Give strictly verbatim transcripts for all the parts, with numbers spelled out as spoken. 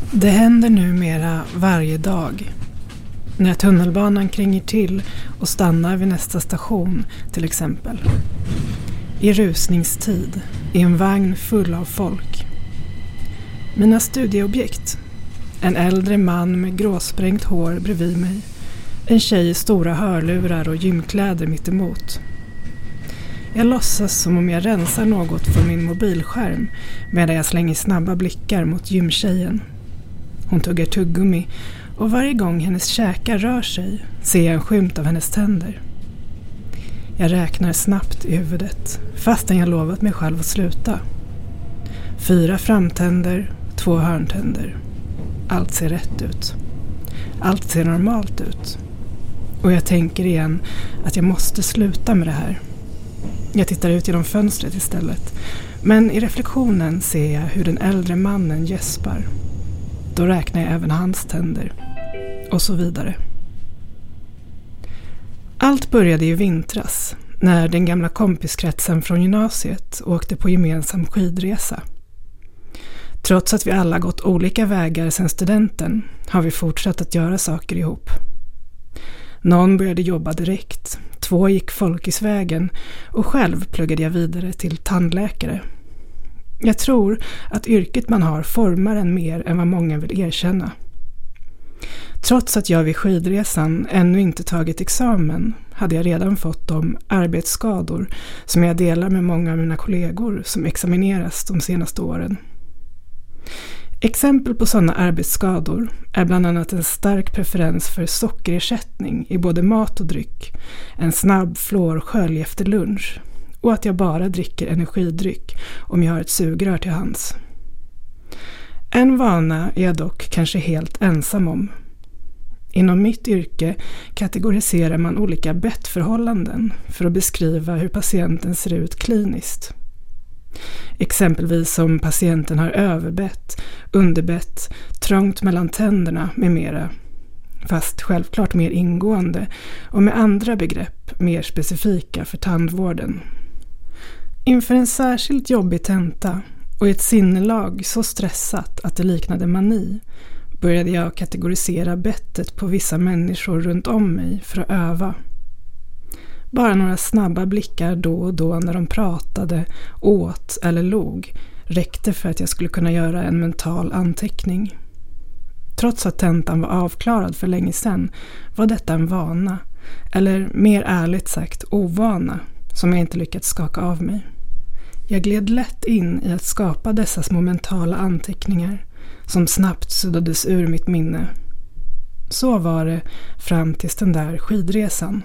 Det händer numera varje dag. När tunnelbanan kränger till och stannar vid nästa station till exempel. I rusningstid, i en vagn full av folk. Mina studieobjekt. En äldre man med gråsprängt hår bredvid mig. En tjej i stora hörlurar och gymkläder mitt emot. Jag låtsas som om jag rensar något från min mobilskärm medan jag slänger snabba blickar mot gymtjejen. Hon tuggar tuggummi och varje gång hennes käkar rör sig ser jag en skymt av hennes tänder. Jag räknar snabbt i huvudet fastän jag lovat mig själv att sluta. Fyra framtänder, två hörntänder. Allt ser rätt ut. Allt ser normalt ut. Och jag tänker igen att jag måste sluta med det här. Jag tittar ut genom fönstret istället. Men i reflektionen ser jag hur den äldre mannen gäspar. Då räknar jag även hans tänder. Och så vidare. Allt började i vintras när den gamla kompiskretsen från gymnasiet åkte på gemensam skidresa. Trots att vi alla gått olika vägar sedan studenten har vi fortsatt att göra saker ihop. Någon började jobba direkt, två gick folkisvägen och själv pluggade jag vidare till tandläkare. Jag tror att yrket man har formar en mer än vad många vill erkänna. Trots att jag vid skidresan ännu inte tagit examen hade jag redan fått de arbetsskador som jag delar med många av mina kollegor som examineras de senaste åren. Exempel på sådana arbetsskador är bland annat en stark preferens för sockerersättning i både mat och dryck, en snabb fluorskölj efter lunch och att jag bara dricker energidryck om jag har ett sugrör till hands. En vana är jag dock kanske helt ensam om. Inom mitt yrke kategoriserar man olika bettförhållanden för att beskriva hur patienten ser ut kliniskt. Exempelvis om patienten har överbett, underbett, trångt mellan tänderna med mera. Fast självklart mer ingående och med andra begrepp mer specifika för tandvården. Inför en särskilt jobbig tenta och ett sinnelag så stressat att det liknade mani började jag kategorisera bettet på vissa människor runt om mig för att öva. Bara några snabba blickar då och då när de pratade, åt eller log räckte för att jag skulle kunna göra en mental anteckning. Trots att tentan var avklarad för länge sedan var detta en vana, eller mer ärligt sagt ovana, som jag inte lyckats skaka av mig. Jag gled lätt in i att skapa dessa små mentala anteckningar som snabbt suddades ur mitt minne. Så var det fram till den där skidresan.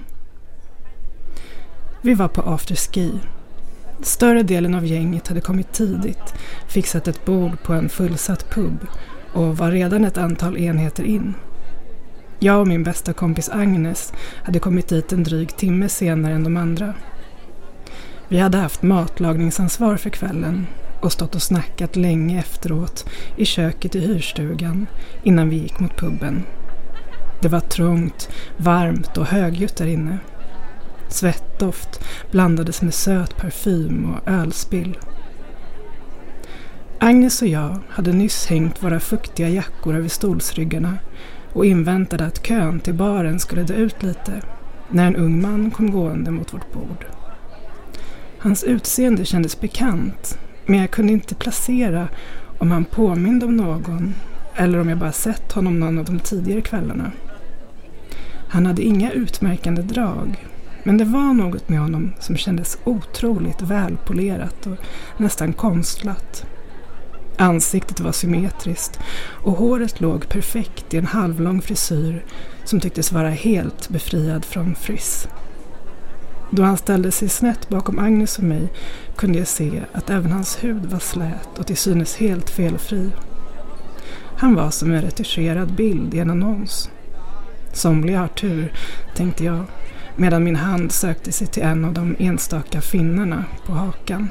Vi var på afterski. Större delen av gänget hade kommit tidigt, fixat ett bord på en fullsatt pub och var redan ett antal enheter in. Jag och min bästa kompis Agnes hade kommit dit en dryg timme senare än de andra. Vi hade haft matlagningsansvar för kvällen och stått och snackat länge efteråt i köket i hyrstugan innan vi gick mot puben. Det var trångt, varmt och högljutt där inne. Svettdoft blandades med söt parfym och ölspill. Agnes och jag hade nyss hängt våra fuktiga jackor över stolsryggarna och inväntade att kön till baren skulle dö ut lite när en ung man kom gående mot vårt bord. Hans utseende kändes bekant, men jag kunde inte placera om han påminde om någon eller om jag bara sett honom någon av de tidigare kvällarna. Han hade inga utmärkande drag, men det var något med honom som kändes otroligt välpolerat och nästan konstlat. Ansiktet var symmetriskt och håret låg perfekt i en halvlång frisyr som tycktes vara helt befriad från frizz. Då han ställde sig snett bakom Agnes och mig kunde jag se att även hans hud var slät och till synes helt felfri. Han var som en retuscherad bild i en annons. Somliga har tur, tänkte jag, medan min hand sökte sig till en av de enstaka finnarna på hakan.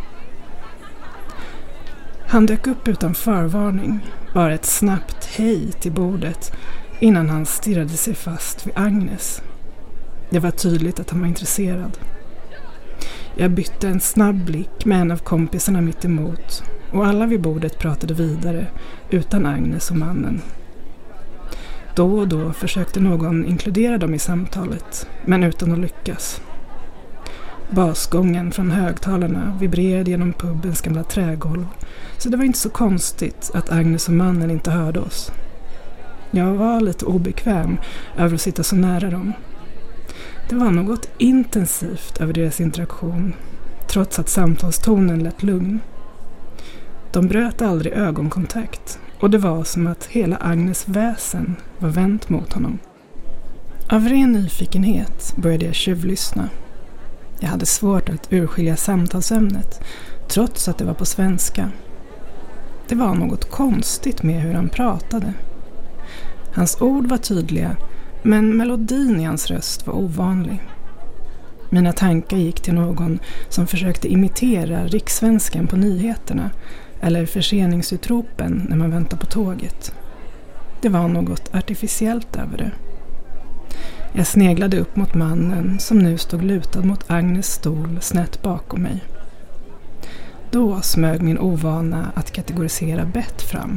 Han dök upp utan förvarning, bara ett snabbt hej till bordet innan han stirrade sig fast vid Agnes. Det var tydligt att han var intresserad. Jag bytte en snabb blick med en av kompisarna mitt emot och alla vid bordet pratade vidare utan Agnes och mannen. Då och då försökte någon inkludera dem i samtalet, men utan att lyckas. Basgången från högtalarna vibrerade genom pubens gamla trägolv, så det var inte så konstigt att Agnes och mannen inte hörde oss. Jag var lite obekväm över att sitta så nära dem. Det var något intensivt över deras interaktion, trots att samtalstonen lät lugn. De bröt aldrig ögonkontakt, och det var som att hela Agnes väsen var vänt mot honom. Av ren nyfikenhet började jag tjuvlyssna. Jag hade svårt att urskilja samtalsämnet, trots att det var på svenska. Det var något konstigt med hur han pratade. Hans ord var tydliga, men melodin i hans röst var ovanlig. Mina tankar gick till någon som försökte imitera rikssvenskan på nyheterna eller förseningsutropen när man väntar på tåget. Det var något artificiellt över det. Jag sneglade upp mot mannen som nu stod lutad mot Agnes stol snett bakom mig. Då smög min ovana att kategorisera bett fram.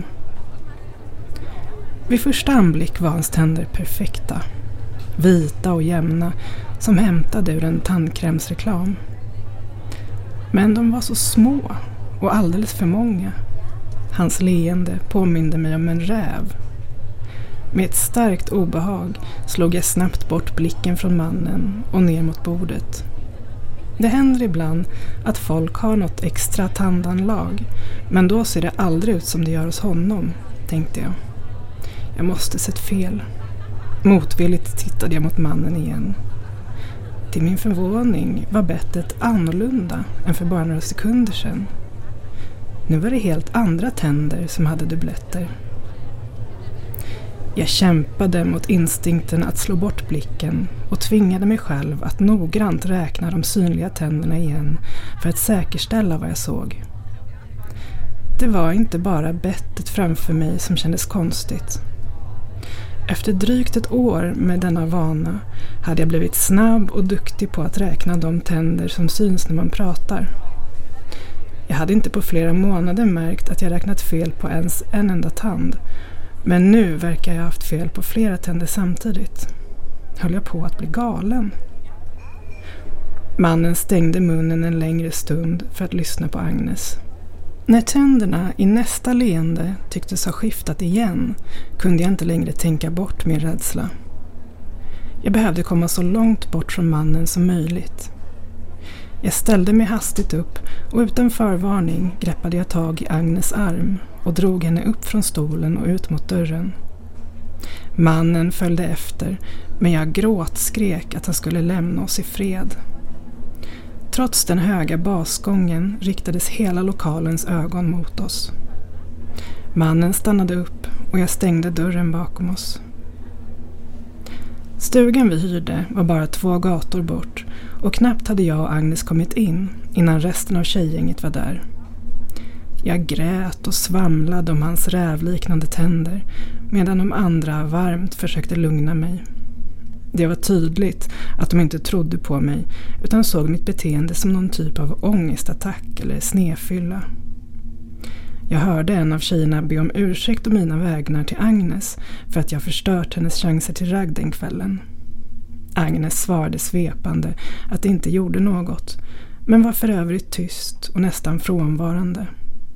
Vid första anblick var hans tänder perfekta. Vita och jämna som hämtade ur en tandkrämsreklam. Men de var så små och alldeles för många. Hans leende påminde mig om en räv. Med ett starkt obehag slog jag snabbt bort blicken från mannen och ner mot bordet. Det händer ibland att folk har något extra tandanlag, men då ser det aldrig ut som det gör hos honom, tänkte jag. Jag måste sett fel. Motvilligt tittade jag mot mannen igen. Till min förvåning var bettet annorlunda än för bara några sekunder sedan. Nu var det helt andra tänder som hade dubbletter. Jag kämpade mot instinkten att slå bort blicken och tvingade mig själv att noggrant räkna de synliga tänderna igen för att säkerställa vad jag såg. Det var inte bara bettet framför mig som kändes konstigt. Efter drygt ett år med denna vana hade jag blivit snabb och duktig på att räkna de tänder som syns när man pratar. Jag hade inte på flera månader märkt att jag räknat fel på ens en enda tand, men nu verkar jag ha haft fel på flera tänder samtidigt. Höll jag på att bli galen? Mannen stängde munnen en längre stund för att lyssna på Agnes. När tänderna i nästa leende tycktes ha skiftat igen kunde jag inte längre tänka bort min rädsla. Jag behövde komma så långt bort från mannen som möjligt. Jag ställde mig hastigt upp och utan förvarning greppade jag tag i Agnes arm och drog henne upp från stolen och ut mot dörren. Mannen följde efter, men jag gråtskrek att han skulle lämna oss i fred. Trots den höga basgången riktades hela lokalens ögon mot oss. Mannen stannade upp och jag stängde dörren bakom oss. Stugan vi hyrde var bara två gator bort och knappt hade jag och Agnes kommit in innan resten av tjejgänget var där. Jag grät och svamlade om hans rävliknande tänder medan de andra varmt försökte lugna mig. Det var tydligt att de inte trodde på mig utan såg mitt beteende som någon typ av ångestattack eller snefylla. Jag hörde en av tjejerna be om ursäkt om mina vägnar till Agnes för att jag förstört hennes chanser till ragg den kvällen. Agnes svarade svepande att det inte gjorde något, men var för övrigt tyst och nästan frånvarande.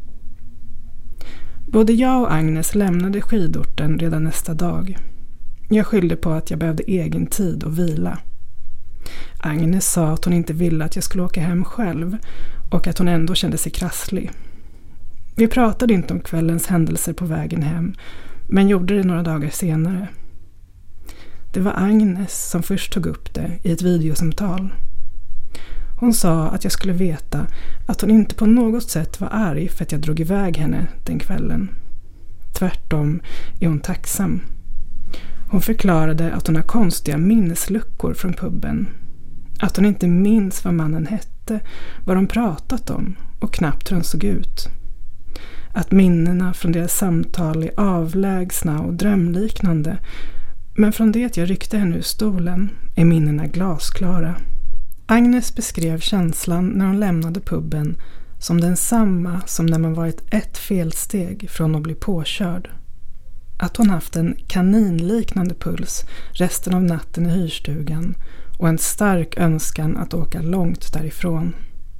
Både jag och Agnes lämnade skidorten redan nästa dag. Jag skyllde på att jag behövde egen tid och vila. Agnes sa att hon inte ville att jag skulle åka hem själv och att hon ändå kände sig krasslig. Vi pratade inte om kvällens händelser på vägen hem, men gjorde det några dagar senare. Det var Agnes som först tog upp det i ett videosamtal. Hon sa att jag skulle veta att hon inte på något sätt var arg för att jag drog iväg henne den kvällen. Tvärtom är hon tacksam. Hon förklarade att hon har konstiga minnesluckor från puben. Att hon inte minns vad mannen hette, vad de pratat om och knappt hur han såg ut. Att minnena från deras samtal är avlägsna och drömliknande, men från det att jag ryckte henne ur stolen är minnena glasklara. Agnes beskrev känslan när hon lämnade puben som densamma som när man varit ett felsteg från att bli påkörd. Att hon haft en kaninliknande puls resten av natten i hyrstugan och en stark önskan att åka långt därifrån.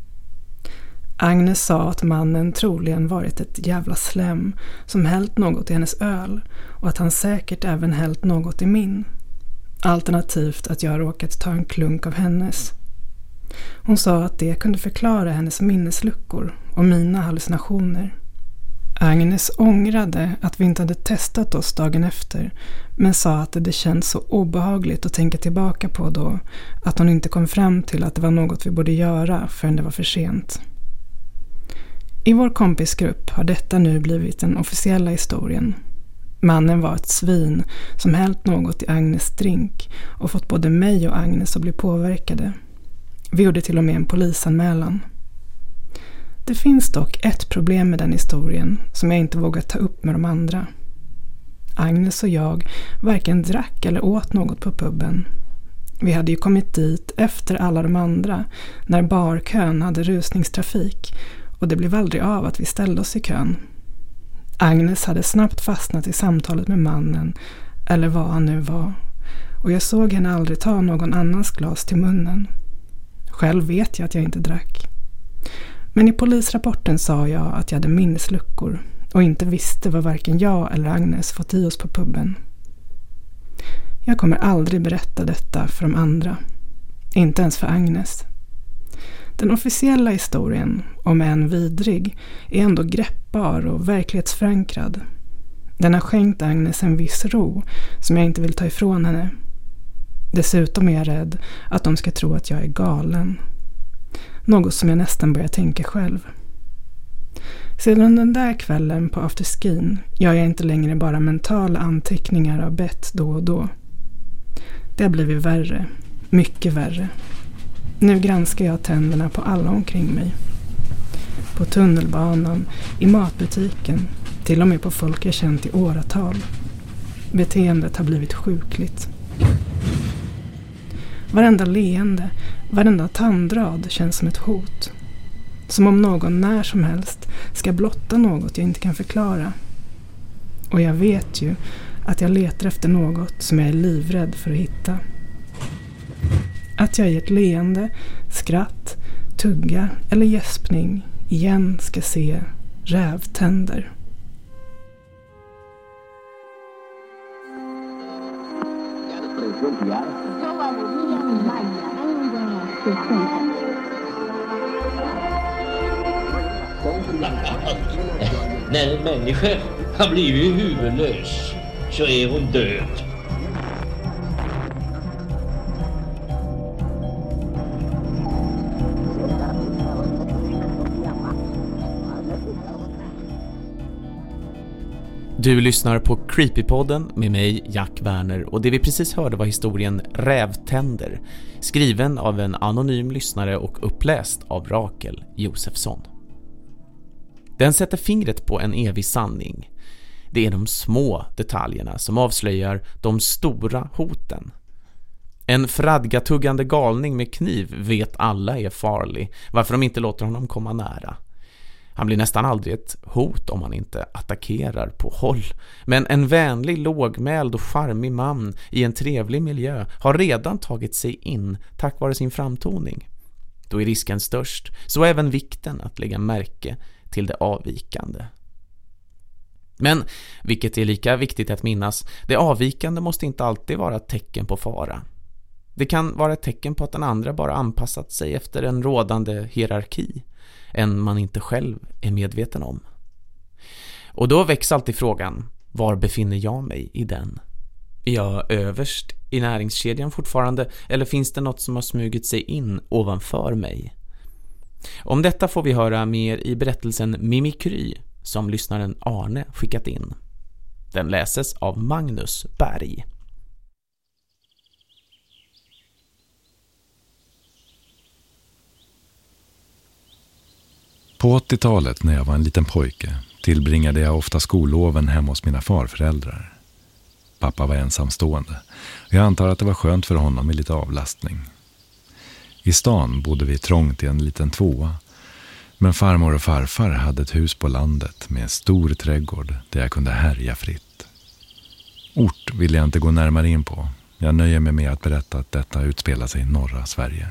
Agnes sa att mannen troligen varit ett jävla slem som hällt något i hennes öl och att han säkert även hällt något i min. Alternativt att jag råkat ta en klunk av hennes. Hon sa att det kunde förklara hennes minnesluckor och mina hallucinationer. Agnes ångrade att vi inte hade testat oss dagen efter, men sa att det känns så obehagligt att tänka tillbaka på då att hon inte kom fram till att det var något vi borde göra förrän det var för sent. I vår kompisgrupp har detta nu blivit den officiella historien. Mannen var ett svin som hällt något i Agnes drink och fått både mig och Agnes att bli påverkade. Vi gjorde till och med en polisanmälan. Det finns dock ett problem med den historien som jag inte vågar ta upp med de andra. Agnes och jag varken drack eller åt något på puben. Vi hade ju kommit dit efter alla de andra när barkön hade rusningstrafik och det blev aldrig av att vi ställde oss i kön. Agnes hade snabbt fastnat i samtalet med mannen, eller vad han nu var, och jag såg henne aldrig ta någon annans glas till munnen. Själv vet jag att jag inte drack. Men i polisrapporten sa jag att jag hade minnesluckor och inte visste vad varken jag eller Agnes fått i oss på puben. Jag kommer aldrig berätta detta för de andra, inte ens för Agnes. Den officiella historien, om än vidrig, är ändå greppbar och verklighetsförankrad. Den har skänkt Agnes en viss ro som jag inte vill ta ifrån henne. Dessutom är jag rädd att de ska tro att jag är galen. Något som jag nästan börjar tänka själv. Sedan den där kvällen på afterskin gör jag inte längre bara mentala anteckningar av bett då och då. Det har blivit värre, mycket värre. Nu granskar jag tänderna på alla omkring mig. På tunnelbanan, i matbutiken, till och med på folk jag känt i åratal. Beteendet har blivit sjukligt. Varenda leende, varenda tandrad känns som ett hot. Som om någon när som helst ska blotta något jag inte kan förklara. Och jag vet ju att jag letar efter något som jag är livrädd för att hitta. Att jag i ett leende, skratt, tugga eller gäspning igen ska se rävtänder. När en människa har blivit huvudlös så är hon död. Du lyssnar på Creepypodden med mig, Jack Werner, och det vi precis hörde var historien Rävtänder, skriven av en anonym lyssnare och uppläst av Rakel Josefsson. Den sätter fingret på en evig sanning. Det är de små detaljerna som avslöjar de stora hoten. En fradgatuggande galning med kniv vet alla är farlig, varför de inte låter honom komma nära. Han blir nästan aldrig ett hot om han inte attackerar på håll. Men en vänlig, lågmäld och charmig man i en trevlig miljö har redan tagit sig in tack vare sin framtoning. Då är risken störst, så även vikten att lägga märke till det avvikande. Men, vilket är lika viktigt att minnas, det avvikande måste inte alltid vara ett tecken på fara. Det kan vara ett tecken på att den andra bara anpassat sig efter en rådande hierarki, än man inte själv är medveten om. Och då väcks alltid frågan, var befinner jag mig i den? Är jag överst i näringskedjan fortfarande, eller finns det något som har smugit sig in ovanför mig? Om detta får vi höra mer i berättelsen Mimikry som lyssnaren Arne skickat in. Den läses av Magnus Berg. På åttiotalet när jag var en liten pojke tillbringade jag ofta skolloven hemma hos mina farföräldrar. Pappa var ensamstående och jag antar att det var skönt för honom med lite avlastning. I stan bodde vi trångt i en liten tvåa Men farmor och farfar hade ett hus på landet med stor trädgård där jag kunde härja fritt. Ort vill jag inte gå närmare in på. Jag nöjer mig med att berätta att detta utspelar sig i norra Sverige.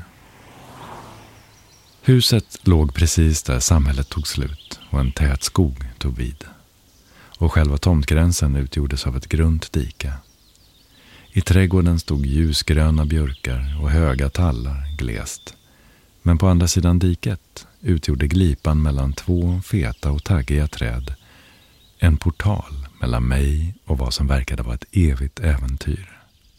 Huset låg precis där samhället tog slut och en tät skog tog vid. Och själva tomtgränsen utgjordes av ett grunt dike. I trädgården stod ljusgröna björkar och höga tallar glest. Men på andra sidan diket utgjorde glipan mellan två feta och taggiga träd en portal mellan mig och vad som verkade vara ett evigt äventyr.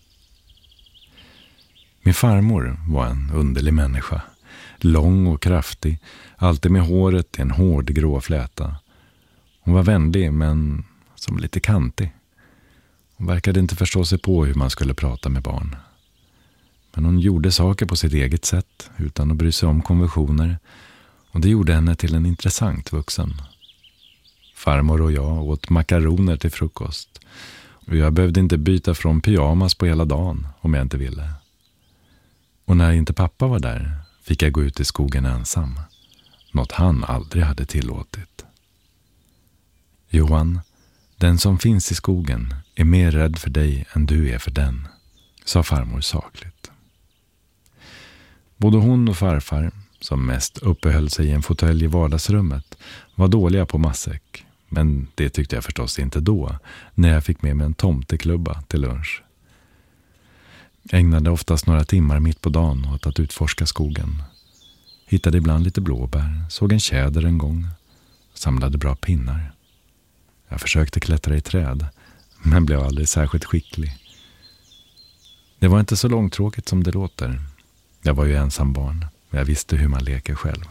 Min farmor var en underlig människa. Lång och kraftig, alltid med håret i en hård grå fläta. Hon var vänlig men som lite kantig. Hon verkade inte förstå sig på hur man skulle prata med barn. Men hon gjorde saker på sitt eget sätt utan att bry sig om konventioner, och det gjorde henne till en intressant vuxen. Farmor och jag åt makaroner till frukost, och jag behövde inte byta från pyjamas på hela dagen om jag inte ville. Och när inte pappa var där fick jag gå ut i skogen ensam, något han aldrig hade tillåtit. Johan, den som finns i skogen är mer rädd för dig än du är för den, sa farmor sakligt. Både hon och farfar, som mest uppehöll sig i en fåtölj i vardagsrummet, var dåliga på matsäck, men det tyckte jag förstås inte då, när jag fick med mig en tomteklubba till lunch. Jag ägnade oftast några timmar mitt på dagen åt att utforska skogen. Hittade ibland lite blåbär, såg en tjäder en gång, samlade bra pinnar. Jag försökte klättra i träd, men blev aldrig särskilt skicklig. Det var inte så långtråkigt som det låter. Jag var ju ensam barn, och jag visste hur man leker själv.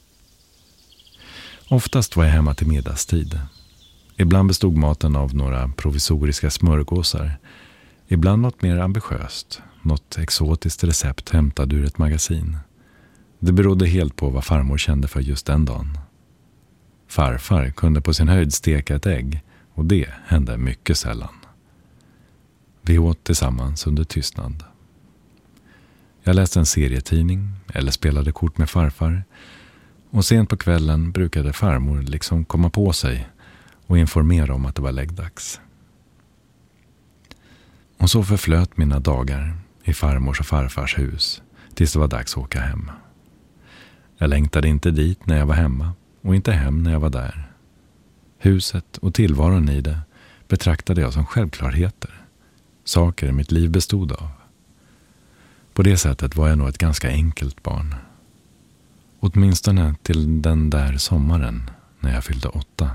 Oftast var jag hemma till middagstid. Ibland bestod maten av några provisoriska smörgåsar. Ibland något mer ambitiöst, något exotiskt recept hämtad ur ett magasin. Det berodde helt på vad farmor kände för just den dagen. Farfar kunde på sin höjd steka ett ägg, och det hände mycket sällan. Vi åt tillsammans under tystnad. Jag läste en serietidning eller spelade kort med farfar, och sent på kvällen brukade farmor liksom komma på sig och informera om att det var läggdags. Och så förflöt mina dagar i farmors och farfars hus tills det var dags att åka hem. Jag längtade inte dit när jag var hemma och inte hem när jag var där. Huset och tillvaron i det betraktade jag som självklarheter, saker mitt liv bestod av. På det sättet var jag nog ett ganska enkelt barn. Åtminstone till den där sommaren när jag fyllde åtta.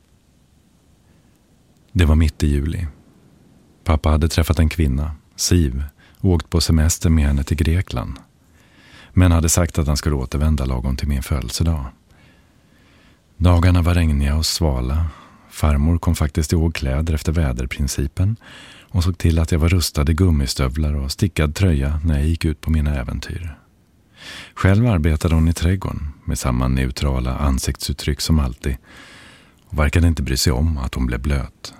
Det var mitt i juli. Pappa hade träffat en kvinna, Siv, och åkt på semester med henne till Grekland. Men hade sagt att han skulle återvända lagom till min födelsedag. Dagarna var regniga och svala. Farmor kom faktiskt ihåg kläder efter väderprincipen och såg till att jag var rustad i gummistövlar och stickad tröja när jag gick ut på mina äventyr. Själv arbetade hon i trädgården med samma neutrala ansiktsuttryck som alltid och verkade inte bry sig om att hon blev blöt.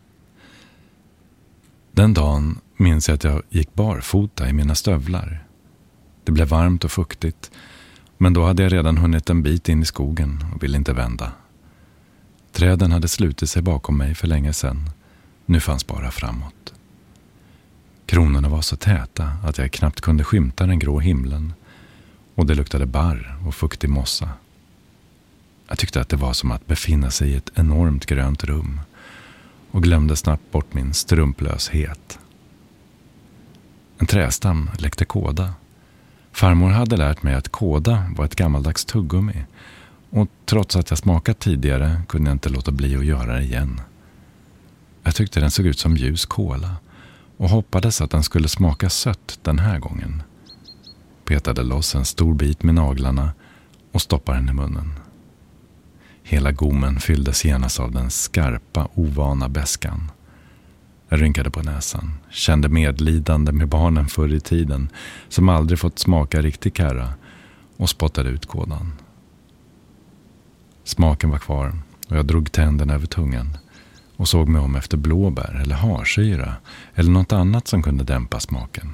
Den dagen minns jag att jag gick barfota i mina stövlar. Det blev varmt och fuktigt, men då hade jag redan hunnit en bit in i skogen och ville inte vända. Träden hade slutit sig bakom mig för länge sedan. Nu fanns bara framåt. Kronorna var så täta att jag knappt kunde skymta den grå himlen, och det luktade barr och fuktig mossa. Jag tyckte att det var som att befinna sig i ett enormt grönt rum och glömde snabbt bort min strumplöshet. En trästam läckte kåda. Farmor hade lärt mig att kåda var ett gammaldags tuggummi, och trots att jag smakat tidigare kunde jag inte låta bli att göra det igen. Jag tyckte den såg ut som ljus kola och hoppades att den skulle smaka sött den här gången. Petade loss en stor bit med naglarna och stoppade den i munnen. Hela gommen fylldes genast av den skarpa, ovana beskan. Jag rynkade på näsan, kände medlidande med barnen förr i tiden som aldrig fått smaka riktig karra, och spottade ut kådan. Smaken var kvar och jag drog tänderna över tungan och såg mig om efter blåbär eller harsyra eller något annat som kunde dämpa smaken.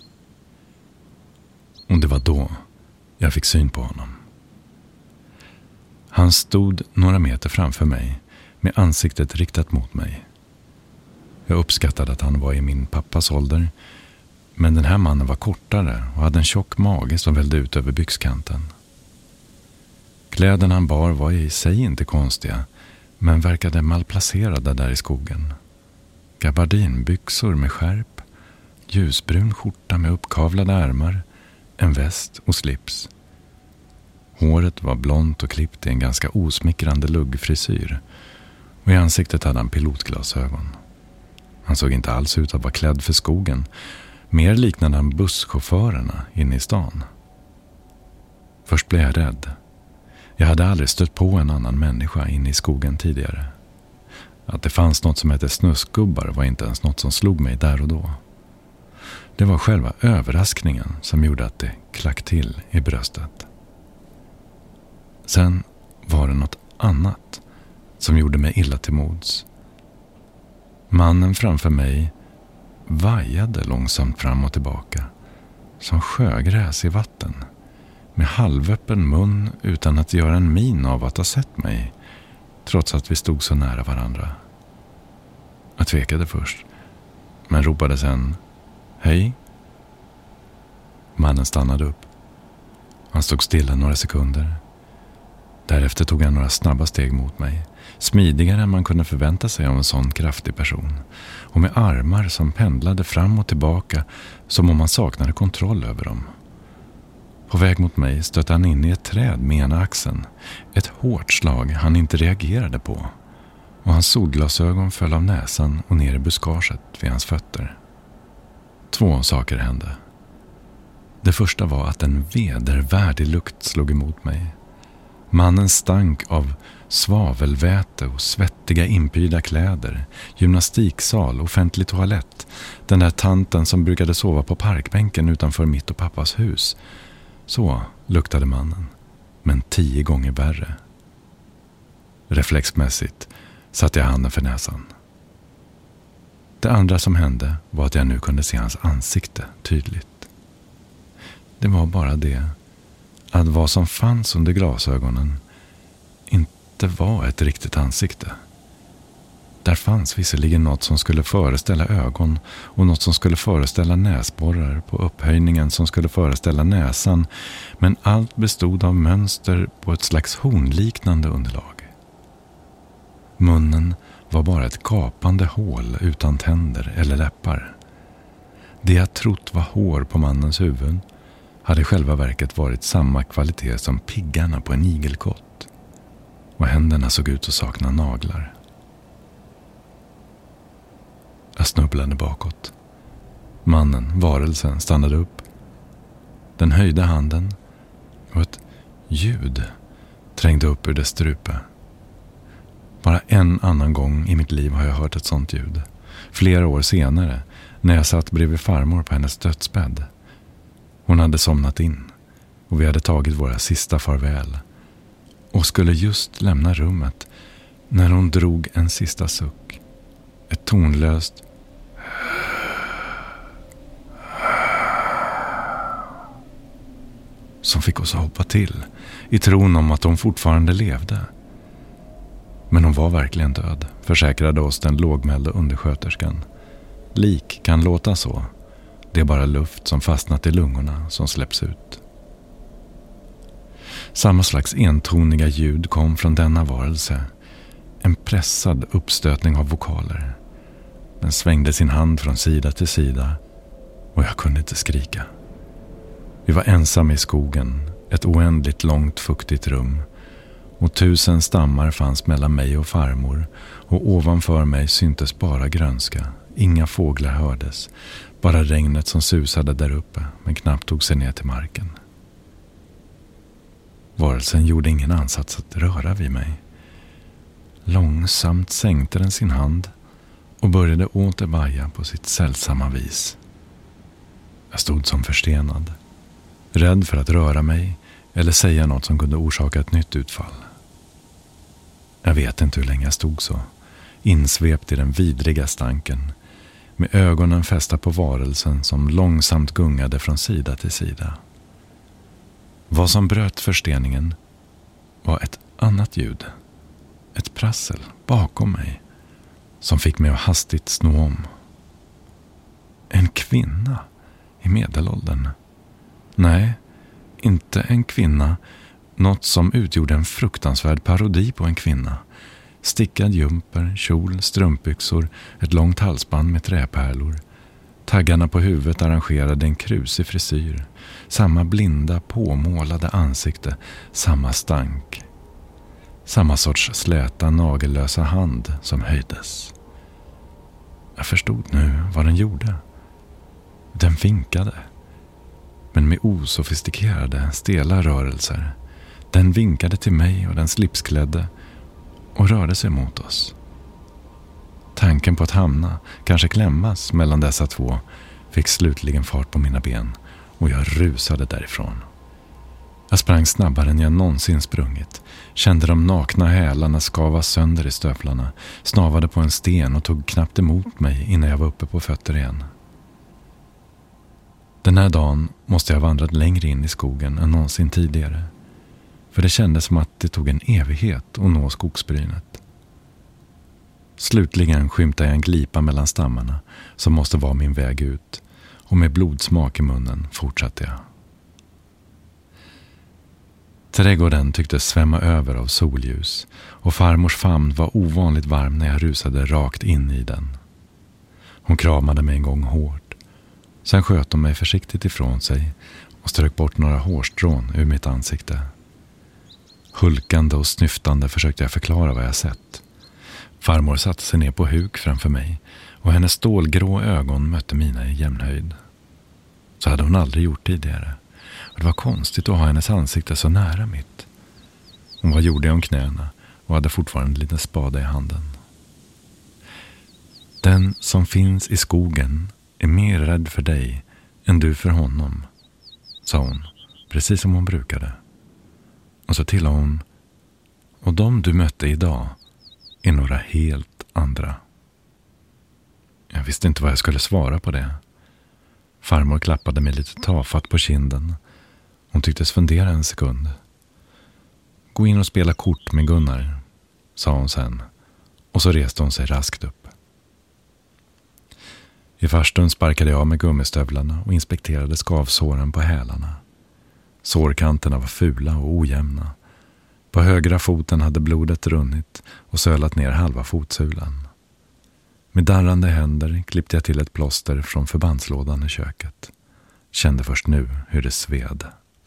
Och det var då jag fick syn på honom. Han stod några meter framför mig med ansiktet riktat mot mig. Jag uppskattade att han var i min pappas ålder, men den här mannen var kortare och hade en tjock mage som vällde ut över byxkanten. Kläderna han bar var i sig inte konstiga, men verkade malplacerade där i skogen. Gabardinbyxor med skärp, ljusbrun skjorta med uppkavlade ärmar, en väst och slips. Håret var blont och klippt i en ganska osmickrande luggfrisyr, och i ansiktet hade han pilotglasögon. Han såg inte alls ut att vara klädd för skogen, mer liknande han busschaufförerna inne i stan. Först blev jag rädd. Jag hade aldrig stött på en annan människa inne i skogen tidigare. Att det fanns något som hette snuskgubbar var inte ens något som slog mig där och då. Det var själva överraskningen som gjorde att det klack till i bröstet. Sen var det något annat som gjorde mig illa till mods. Mannen framför mig vajade långsamt fram och tillbaka, som sjögräs i vatten, med halvöppen mun utan att göra en min av att ha sett mig, trots att vi stod så nära varandra. Jag tvekade först, men ropade sen hej. Mannen stannade upp. Han stod stilla några sekunder. Därefter tog han några snabba steg mot mig, smidigare än man kunde förvänta sig av en sån kraftig person, och med armar som pendlade fram och tillbaka som om man saknade kontroll över dem. På väg mot mig stötte han in i ett träd med ena axeln, ett hårt slag han inte reagerade på, och hans solglasögon föll av näsan och ner i buskaget vid hans fötter. Två saker hände. Det första var att en vedervärdig lukt slog emot mig. Mannen stank av svavelväte och svettiga inpyrda kläder, gymnastiksal, offentlig toalett, den där tanten som brukade sova på parkbänken utanför mitt och pappas hus. Så luktade mannen, men tio gånger värre. Reflexmässigt satte jag handen för näsan. Det andra som hände var att jag nu kunde se hans ansikte tydligt. Det var bara det att vad som fanns under glasögonen inte var ett riktigt ansikte. Där fanns visserligen något som skulle föreställa ögon och något som skulle föreställa näsborrar på upphöjningen som skulle föreställa näsan, men allt bestod av mönster på ett slags hornliknande underlag. Munnen var bara ett gapande hål utan tänder eller läppar. Det jag trott var hår på mannens huvud hade i själva verket varit samma kvalitet som piggarna på en igelkott, och händerna såg ut att sakna naglar. Jag snubblade bakåt. Mannen, varelsen, stannade upp. Den höjde handen och ett ljud trängde upp ur dess strupe. Bara en annan gång i mitt liv har jag hört ett sånt ljud. Flera år senare, när jag satt bredvid farmor på hennes dödsbädd. Hon hade somnat in och vi hade tagit våra sista farväl och skulle just lämna rummet när hon drog en sista suck. Ett tonlöst som fick oss att hoppa till i tron om att hon fortfarande levde. Men hon var verkligen död, försäkrade oss den lågmälda undersköterskan. Lik kan låta så. Det är bara luft som fastnat i lungorna som släpps ut. Samma slags entoniga ljud kom från denna varelse. En pressad uppstötning av vokaler. Den svängde sin hand från sida till sida och jag kunde inte skrika. Vi var ensamma i skogen, ett oändligt långt fuktigt rum, och tusen stammar fanns mellan mig och farmor, och ovanför mig syntes bara grönska. Inga fåglar hördes, bara regnet som susade där uppe men knappt tog sig ner till marken. Varelsen gjorde ingen ansats att röra vid mig. Långsamt sänkte den sin hand och började åter vaja på sitt sällsamma vis. Jag stod som förstenad, rädd för att röra mig eller säga något som kunde orsaka ett nytt utfall. Jag vet inte hur länge jag stod så, insvept i den vidriga stanken, med ögonen fästa på varelsen som långsamt gungade från sida till sida. Vad som bröt försteningen var ett annat ljud. Ett prassel bakom mig som fick mig att hastigt snå om. En kvinna i medelåldern. Nej, inte en kvinna. Något som utgjorde en fruktansvärd parodi på en kvinna. Stickad jumper, kjol, strumpbyxor, ett långt halsband med träpärlor. Taggarna på huvudet arrangerade en krusig frisyr. Samma blinda, påmålade ansikte. Samma stank. Samma sorts släta, nagellösa hand som höjdes. Jag förstod nu vad den gjorde. Den vinkade. Men med osofistikerade, stela rörelser. Den vinkade till mig och den slipsklädde och rörde sig mot oss. Tanken på att hamna, kanske klämmas mellan dessa två, fick slutligen fart på mina ben och jag rusade därifrån. Jag sprang snabbare än jag någonsin sprungit, kände de nakna hälarna skava sönder i stövlarna, snavade på en sten och tog knappt emot mig innan jag var uppe på fötter igen. Den här dagen måste jag ha vandrat längre in i skogen än någonsin tidigare, för det kändes som att det tog en evighet att nå skogsbrynet. Slutligen skymtade jag en glipa mellan stammarna som måste vara min väg ut, och med blodsmak i munnen fortsatte jag. Trädgården tycktes svämma över av solljus och farmors famn var ovanligt varm när jag rusade rakt in i den. Hon kramade mig en gång hårt. Sen sköt hon mig försiktigt ifrån sig och strök bort några hårstrån ur mitt ansikte. Hulkande och snyftande försökte jag förklara vad jag sett. Farmor satte sig ner på huk framför mig och hennes stålgrå ögon mötte mina i jämnhöjd. Så hade hon aldrig gjort tidigare. Och det var konstigt att ha hennes ansikte så nära mitt. Hon var gjord om knäna och hade fortfarande en liten spade i handen. Den som finns i skogen är mer rädd för dig än du för honom, sa hon, precis som hon brukade. Och så tillade hon, och de du mötte idag är några helt andra. Jag visste inte vad jag skulle svara på det. Farmor klappade mig lite tafatt på kinden. Hon tycktes fundera en sekund. Gå in och spela kort med Gunnar, sa hon sen. Och så reste hon sig raskt upp. I farstun sparkade jag med gummistövlarna och inspekterade skavsåren på hälarna. Sårkanterna var fula och ojämna. På högra foten hade blodet runnit och sölat ner halva fotsulan. Med darrande händer klippte jag till ett plåster från förbandslådan i köket. Kände först nu hur det sved.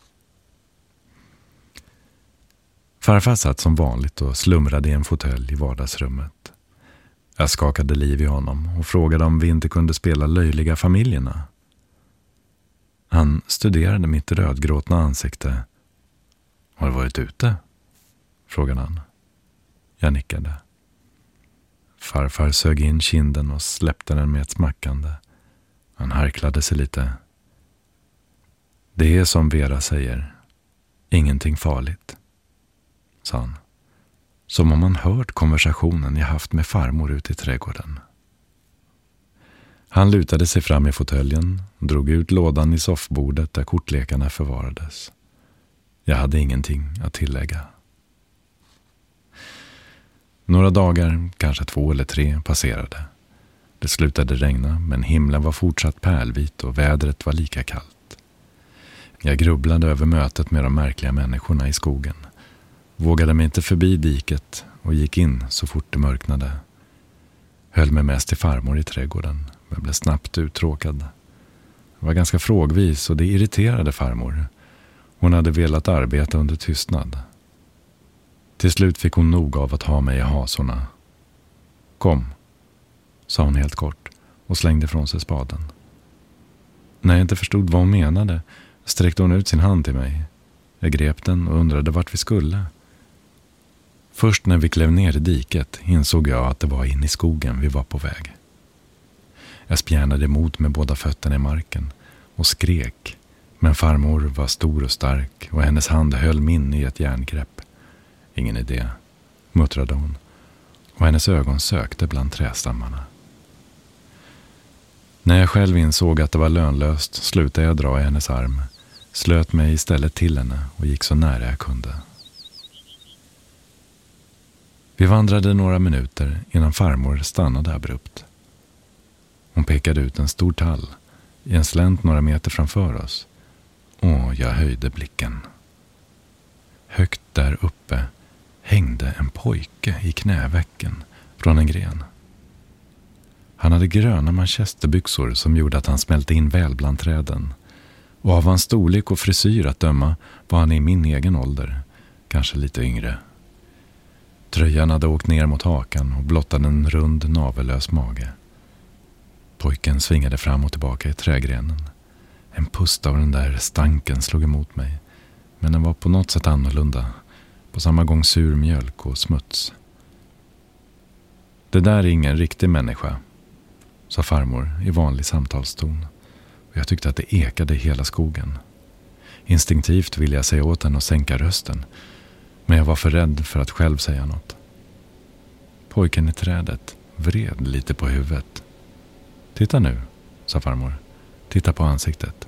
Farfar satt som vanligt och slumrade i en fåtölj i vardagsrummet. Jag skakade liv i honom och frågade om vi inte kunde spela löjliga familjerna. Han studerade mitt rödgråtna ansikte. Har du varit ute? Frågade han. Jag nickade. Farfar sög in kinden och släppte den med ett smackande. Han harklade sig lite. Det är som Vera säger. Ingenting farligt, sa han. Som om han hört konversationen jag haft med farmor ute i trädgården. Han lutade sig fram i fåtöljen och drog ut lådan i soffbordet där kortlekarna förvarades. Jag hade ingenting att tillägga. Några dagar, kanske två eller tre, passerade. Det slutade regna, men himlen var fortsatt pärlvit och vädret var lika kallt. Jag grubblade över mötet med de märkliga människorna i skogen. Vågade mig inte förbi diket och gick in så fort det mörknade. Höll mig mest till farmor i trädgården, men blev snabbt uttråkad. Jag var ganska frågvis och det irriterade farmor. Hon hade velat arbeta under tystnad. Till slut fick hon nog av att ha mig i hasorna. Kom, sa hon helt kort och slängde från sig spaden. När jag inte förstod vad hon menade sträckte hon ut sin hand till mig. Jag grep den och undrade vart vi skulle. Först när vi klev ner i diket insåg jag att det var in i skogen vi var på väg. Jag spjärnade emot med båda fötterna i marken och skrek, men farmor var stor och stark och hennes hand höll min i ett järngrepp. Ingen idé, muttrade hon, och hennes ögon sökte bland trästammarna. När jag själv insåg att det var lönlöst slutade jag dra i hennes arm, slöt mig istället till henne och gick så nära jag kunde. Vi vandrade några minuter innan farmor stannade abrupt. Hon pekade ut en stor tall i en slänt några meter framför oss. Och jag höjde blicken. Högt där uppe hängde en pojke i knävecken från en gren. Han hade gröna manchesterbyxor som gjorde att han smälte in väl bland träden. Och av hans storlek och frisyr att döma var han i min egen ålder, kanske lite yngre. Tröjan hade åkt ner mot hakan och blottade en rund navellös mage. Pojken svingade fram och tillbaka i trägrenen. En pust av den där stanken slog emot mig, men den var på något sätt annorlunda, på samma gång sur mjölk och smuts. Det där är ingen riktig människa, sa farmor i vanlig samtalston, och jag tyckte att det ekade i hela skogen. Instinktivt ville jag säga åt henne att sänka rösten, men jag var för rädd för att själv säga något. Pojken i trädet vred lite på huvudet. Titta nu, sa farmor. Titta på ansiktet.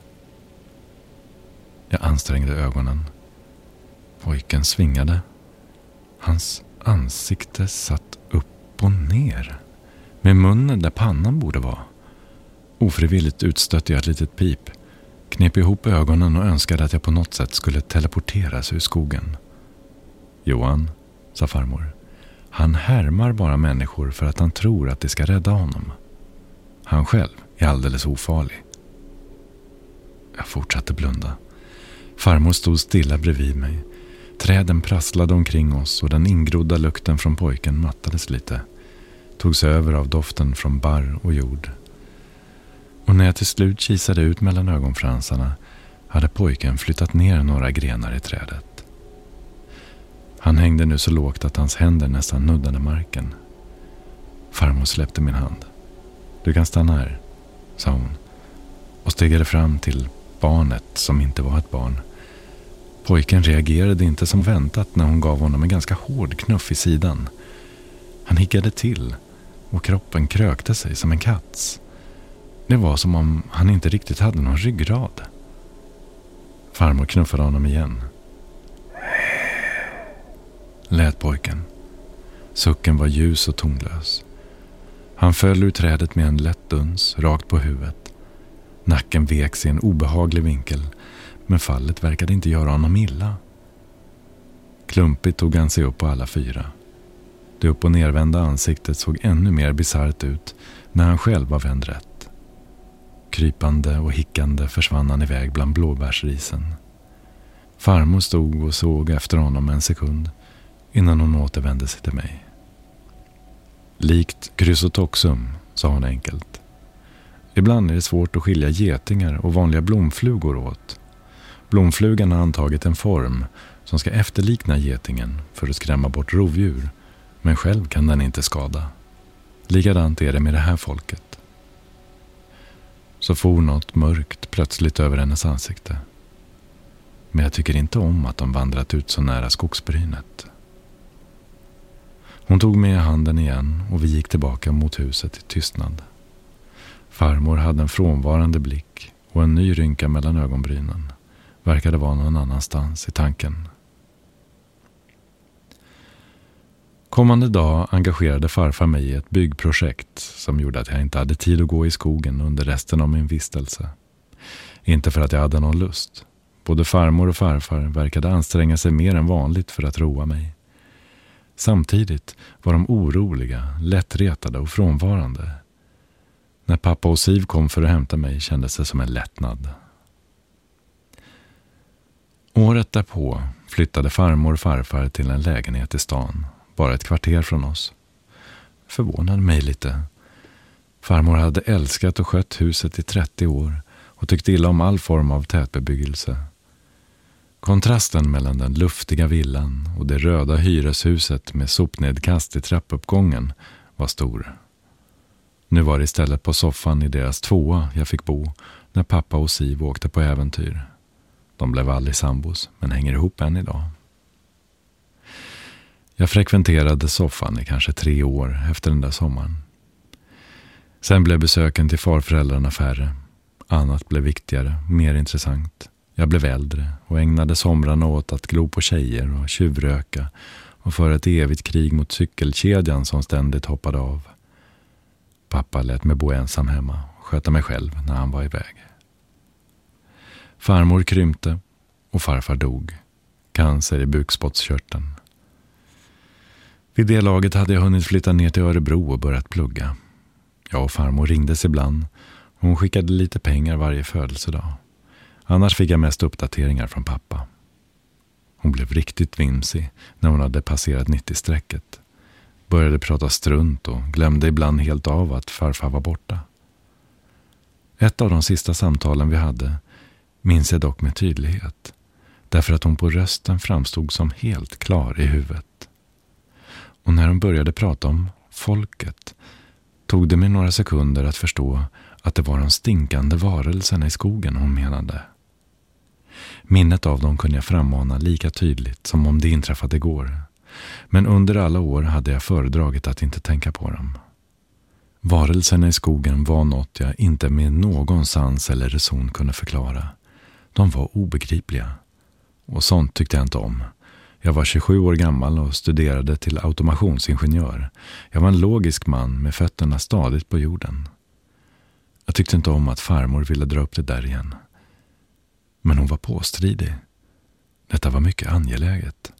Jag ansträngde ögonen. Pojken svingade. Hans ansikte satt upp och ner, med munnen där pannan borde vara. Ofrivilligt utstötte jag ett litet pip, knep ihop ögonen och önskade att jag på något sätt skulle teleporteras ur skogen. Johan, sa farmor, han härmar bara människor för att han tror att det ska rädda honom. Han själv är alldeles ofarlig. Jag fortsatte blunda. Farmor stod stilla bredvid mig. Träden prasslade omkring oss och den ingrodda lukten från pojken mattades lite. Togs över av doften från barr och jord. Och när jag till slut kisade ut mellan ögonfransarna hade pojken flyttat ner några grenar i trädet. Han hängde nu så lågt att hans händer nästan nuddade marken. Farmor släppte min hand. Du kan stanna här, sa hon, och stegade fram till barnet som inte var ett barn. Pojken reagerade inte som väntat när hon gav honom en ganska hård knuff i sidan. Han hickade till och kroppen krökte sig som en katts. Det var som om han inte riktigt hade någon ryggrad. Farmor knuffade honom igen. Lät pojken. Sucken var ljus och tonlös. Han föll ur trädet med en lätt duns rakt på huvudet. Nacken veks i en obehaglig vinkel, men fallet verkade inte göra honom illa. Klumpigt tog han sig upp på alla fyra. Det upp- och nervända ansiktet såg ännu mer bisarrt ut när han själv var vänd rätt. Krypande och hickande försvann han iväg bland blåbärsrisen. Farmor stod och såg efter honom en sekund innan hon återvände sig till mig. Likt Chrysotoxum, sa hon enkelt. Ibland är det svårt att skilja getingar och vanliga blomflugor åt. Blomflugan har antagit en form som ska efterlikna getingen för att skrämma bort rovdjur, men själv kan den inte skada. Likadant är det med det här folket. Så for något mörkt plötsligt över hennes ansikte. Men jag tycker inte om att de vandrat ut så nära skogsbrynet. Hon tog mig i handen igen och vi gick tillbaka mot huset i tystnad. Farmor hade en frånvarande blick och en ny rynka mellan ögonbrynen. Verkade vara någon annanstans i tanken. Kommande dag engagerade farfar mig i ett byggprojekt som gjorde att jag inte hade tid att gå i skogen under resten av min vistelse. Inte för att jag hade någon lust. Både farmor och farfar verkade anstränga sig mer än vanligt för att roa mig. Samtidigt var de oroliga, lättretade och frånvarande. När pappa och Siv kom för att hämta mig kändes det som en lättnad. Året därpå flyttade farmor och farfar till en lägenhet i stan, bara ett kvarter från oss. Förvånade mig lite. Farmor hade älskat och skött huset i trettio år och tyckte illa om all form av tätbebyggelse. Kontrasten mellan den luftiga villan och det röda hyreshuset med sopnedkast i trappuppgången var stor. Nu var det istället på soffan i deras tvåa jag fick bo när pappa och Siv åkte på äventyr. De blev aldrig sambos men hänger ihop än idag. Jag frekventerade soffan i kanske tre år efter den där sommaren. Sen blev besöken till farföräldrarna färre. Annat blev viktigare, mer intressant. Jag blev äldre och ägnade somrarna åt att glo på tjejer och tjuvröka och föra ett evigt krig mot cykelkedjan som ständigt hoppade av. Pappa lät mig bo ensam hemma och sköta mig själv när han var iväg. Farmor krympte och farfar dog. Cancer i bukspottkörteln. Vid det laget hade jag hunnit flytta ner till Örebro och börjat plugga. Jag och farmor ringdes ibland och hon skickade lite pengar varje födelsedag. Annars fick jag mest uppdateringar från pappa. Hon blev riktigt vimsig när hon hade passerat nittio-strecket. Började prata strunt och glömde ibland helt av att farfar var borta. Ett av de sista samtalen vi hade minns jag dock med tydlighet. Därför att hon på rösten framstod som helt klar i huvudet. Och när hon började prata om folket tog det mig några sekunder att förstå att det var de stinkande varelserna i skogen hon menade. Minnet av dem kunde jag frammana lika tydligt som om det inträffade igår. Men under alla år hade jag föredragit att inte tänka på dem. Varelserna i skogen var något jag inte med någon sans eller reson kunde förklara. De var obegripliga. Och sånt tyckte jag inte om. Jag var tjugosju år gammal och studerade till automationsingenjör. Jag var en logisk man med fötterna stadigt på jorden. Jag tyckte inte om att farmor ville dra upp det där igen. Men hon var påstridig. Detta var mycket angeläget.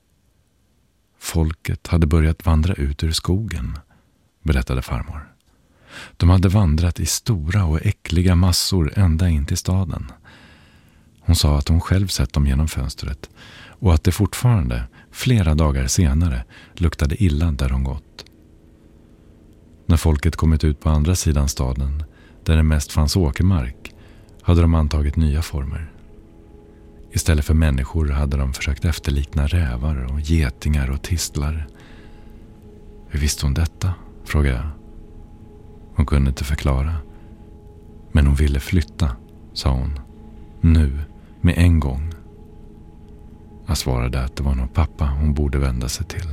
Folket hade börjat vandra ut ur skogen, berättade farmor. De hade vandrat i stora och äckliga massor ända in till staden. Hon sa att hon själv sett dem genom fönstret och att det fortfarande, flera dagar senare, luktade illa där de gått. När folket kommit ut på andra sidan staden, där det mest fanns åkermark, hade de antagit nya former. Istället för människor hade de försökt efterlikna rävar och getingar och tistlar. Hur visste hon detta? Frågade jag. Hon kunde inte förklara. Men hon ville flytta, sa hon. Nu, med en gång. Jag svarade att det var nog pappa hon borde vända sig till.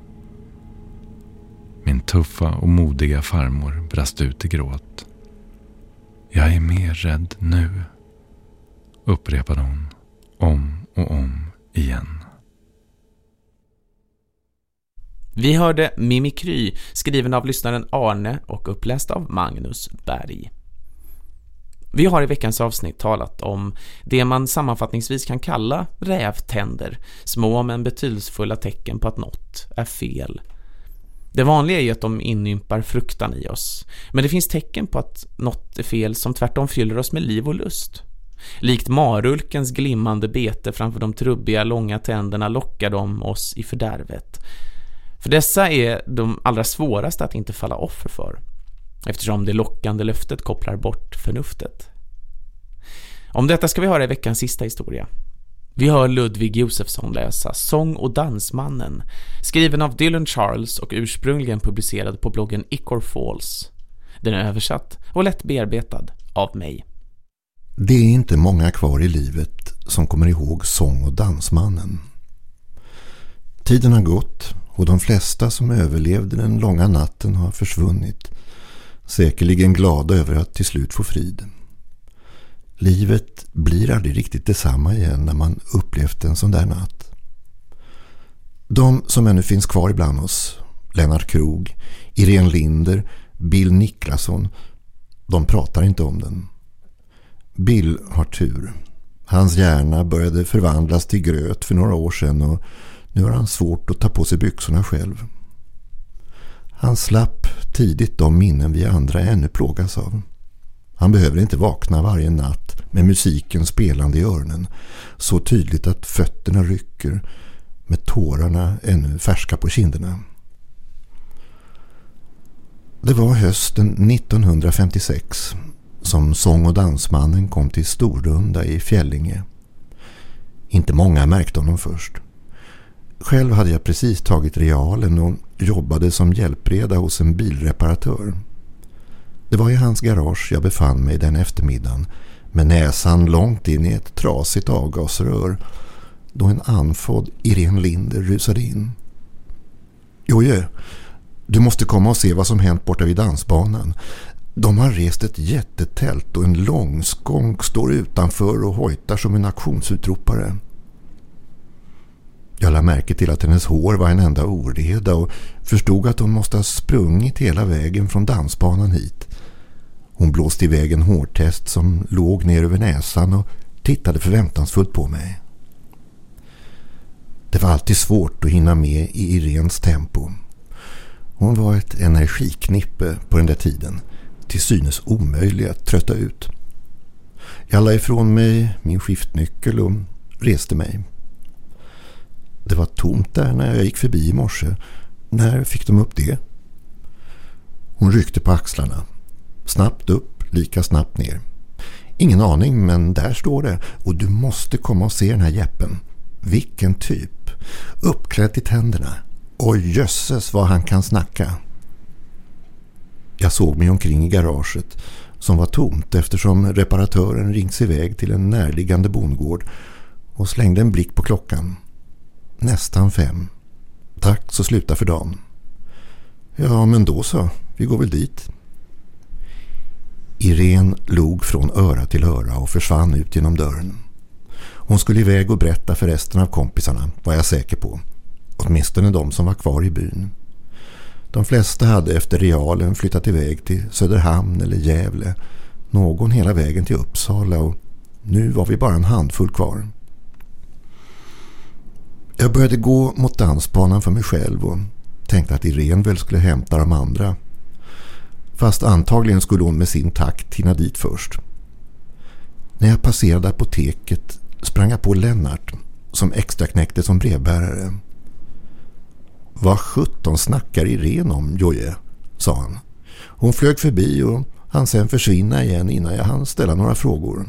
Min tuffa och modiga farmor brast ut i gråt. Jag är mer rädd nu, upprepade hon om och om igen. Vi hörde Mimikry, skriven av lyssnaren Arne och uppläst av Magnus Berg. Vi har i veckans avsnitt talat om det man sammanfattningsvis kan kalla rävtänder, små men betydelsefulla tecken på att något är fel. Det vanliga är ju att de inympar fruktan i oss, men det finns tecken på att något är fel som tvärtom fyller oss med liv och lust. Likt marulkens glimmande bete framför de trubbiga långa tänderna lockar de oss i fördärvet. För dessa är de allra svåraste att inte falla offer för, eftersom det lockande löftet kopplar bort förnuftet. Om detta ska vi höra i veckans sista historia. Vi hör Ludvig Josefsson läsa Sång- och dansmannen, skriven av Dylan Charles och ursprungligen publicerad på bloggen Ichor Falls. Den är översatt och lätt bearbetad av mig. Det är inte många kvar i livet som kommer ihåg Sång- och dansmannen. Tiden har gått och de flesta som överlevde den långa natten har försvunnit, säkerligen glada över att till slut få frid. Livet blir aldrig riktigt detsamma igen när man upplevt en sån där natt. De som ännu finns kvar ibland oss, Lennart Krog, Irene Linder, Bill Niklasson, de pratar inte om den. Bill har tur. Hans hjärna började förvandlas till gröt för några år sedan och nu har han svårt att ta på sig byxorna själv. Han slapp tidigt de minnen vi andra ännu plågas av. Han behöver inte vakna varje natt med musiken spelande i öronen så tydligt att fötterna rycker med tårarna ännu färska på kinderna. Det var hösten nittonhundrafemtiosex som Sång- och dansmannen kom till Storrunda i Fjällinge. Inte många märkte honom först. Själv hade jag precis tagit realen och jobbade som hjälpreda hos en bilreparatör. Det var i hans garage jag befann mig den eftermiddagen med näsan långt in i ett trasigt avgasrör då en anfodd Irene Linder rusade in. Joje, du måste komma och se vad som hänt borta vid dansbanan. De har rest ett jättetält och en lång skånk står utanför och hojtar som en auktionsutropare. Jag lade märke till att hennes hår var en enda oreda och förstod att hon måste ha sprungit hela vägen från dansbanan hit. Hon blåste iväg en hårtest som låg ner över näsan och tittade förväntansfullt på mig. Det var alltid svårt att hinna med i Irens tempo. Hon var ett energiknippe på den där tiden, till synes omöjlig att trötta ut. Jag la ifrån mig min skiftnyckel och reste mig. Det var tomt där när jag gick förbi i morse. När fick de upp det? Hon ryckte på axlarna. Snabbt upp, lika snabbt ner. Ingen aning, men där står det. Och du måste komma och se den här jeppen. Vilken typ. Uppklädd i tänderna. Och jösses vad han kan snacka. Jag såg mig omkring i garaget som var tomt eftersom reparatören ringts iväg till en närliggande bondgård och slängde en blick på klockan. Nästan fem. Dags att sluta för dagen. Ja, men då så. Vi går väl dit. Irene log från öra till öra och försvann ut genom dörren. Hon skulle iväg och berätta för resten av kompisarna, var jag säker på. Åtminstone de som var kvar i byn. De flesta hade efter realen flyttat iväg till Söderhamn eller Gävle. Någon hela vägen till Uppsala och nu var vi bara en handfull kvar. Jag började gå mot dansbanan för mig själv och tänkte att Irene väl skulle hämta de andra. Fast antagligen skulle hon med sin takt hinna dit först. När jag passerade apoteket sprang jag på Lennart som extra knäckte som brevbärare. Vad sjutton snackar Irene om, Joje, sa han. Hon flög förbi och han sen försvinna igen innan jag hann ställa några frågor.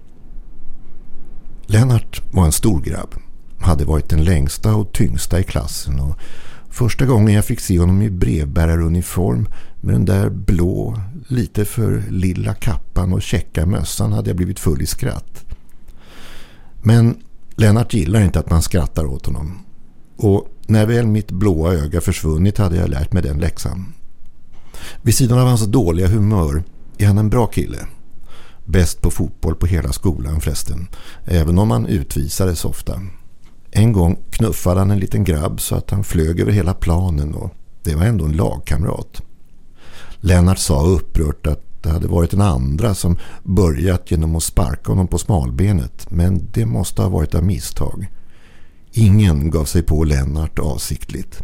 Lennart var en stor grabb. Hade varit den längsta och tyngsta i klassen och första gången jag fick se honom i brevbäraruniform med den där blå, lite för lilla kappan och checka mössan hade jag blivit full i skratt. Men Lennart gillar inte att man skrattar åt honom. Och när väl mitt blåa öga försvunnit hade jag lärt mig den läxan. Vid sidan av hans dåliga humör är han en bra kille. Bäst på fotboll på hela skolan förresten, även om han utvisades ofta. En gång knuffade han en liten grabb så att han flög över hela planen och det var ändå en lagkamrat. Lennart sa upprört att det hade varit en andra som börjat genom att sparka honom på smalbenet, men det måste ha varit av misstag. Ingen gav sig på Lennart avsiktligt.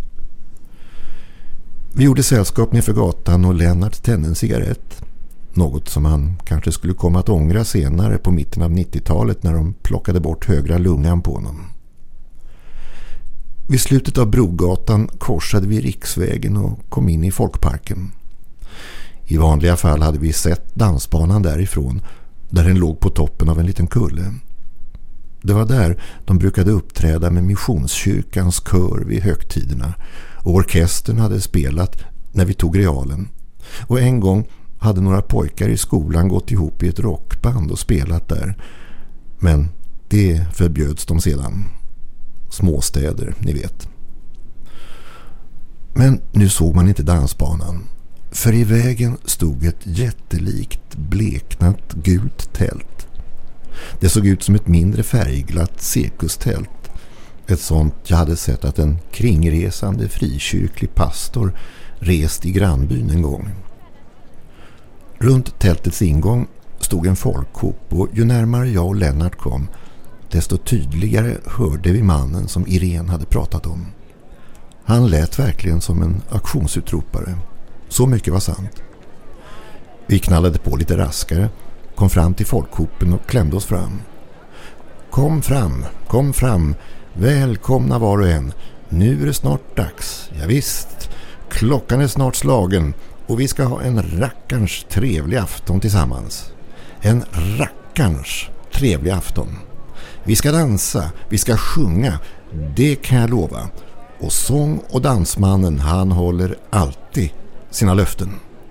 Vi gjorde sällskap ner för gatan och Lennart tände en cigarett. Något som han kanske skulle komma att ångra senare på mitten av nittiotalet när de plockade bort högra lungan på honom. Vid slutet av Brogatan korsade vi riksvägen och kom in i folkparken. I vanliga fall hade vi sett dansbanan därifrån, där den låg på toppen av en liten kulle. Det var där de brukade uppträda med missionskyrkans kör vid högtiderna och orkestern hade spelat när vi tog realen. Och en gång hade några pojkar i skolan gått ihop i ett rockband och spelat där. Men det förbjöds de sedan. Småstäder, ni vet. Men nu såg man inte dansbanan. För i vägen stod ett jättelikt bleknat gult tält. Det såg ut som ett mindre färgglatt cirkustält. Ett sånt jag hade sett att en kringresande frikyrklig pastor rest i grannbyn en gång. Runt tältets ingång stod en folkhop och ju närmare jag och Lennart kom desto tydligare hörde vi mannen som Irene hade pratat om. Han lät verkligen som en auktionsutropare. Så mycket var sant. Vi knallade på lite raskare, kom fram till folkhopen och klämde oss fram. Kom fram, kom fram, välkomna var och en. Nu är det snart dags, ja visst. Klockan är snart slagen och vi ska ha en rackarns trevlig afton tillsammans. En rackarns trevlig afton. Vi ska dansa, vi ska sjunga, det kan jag lova. Och sång- och dansmannen, han håller alltid sina löften.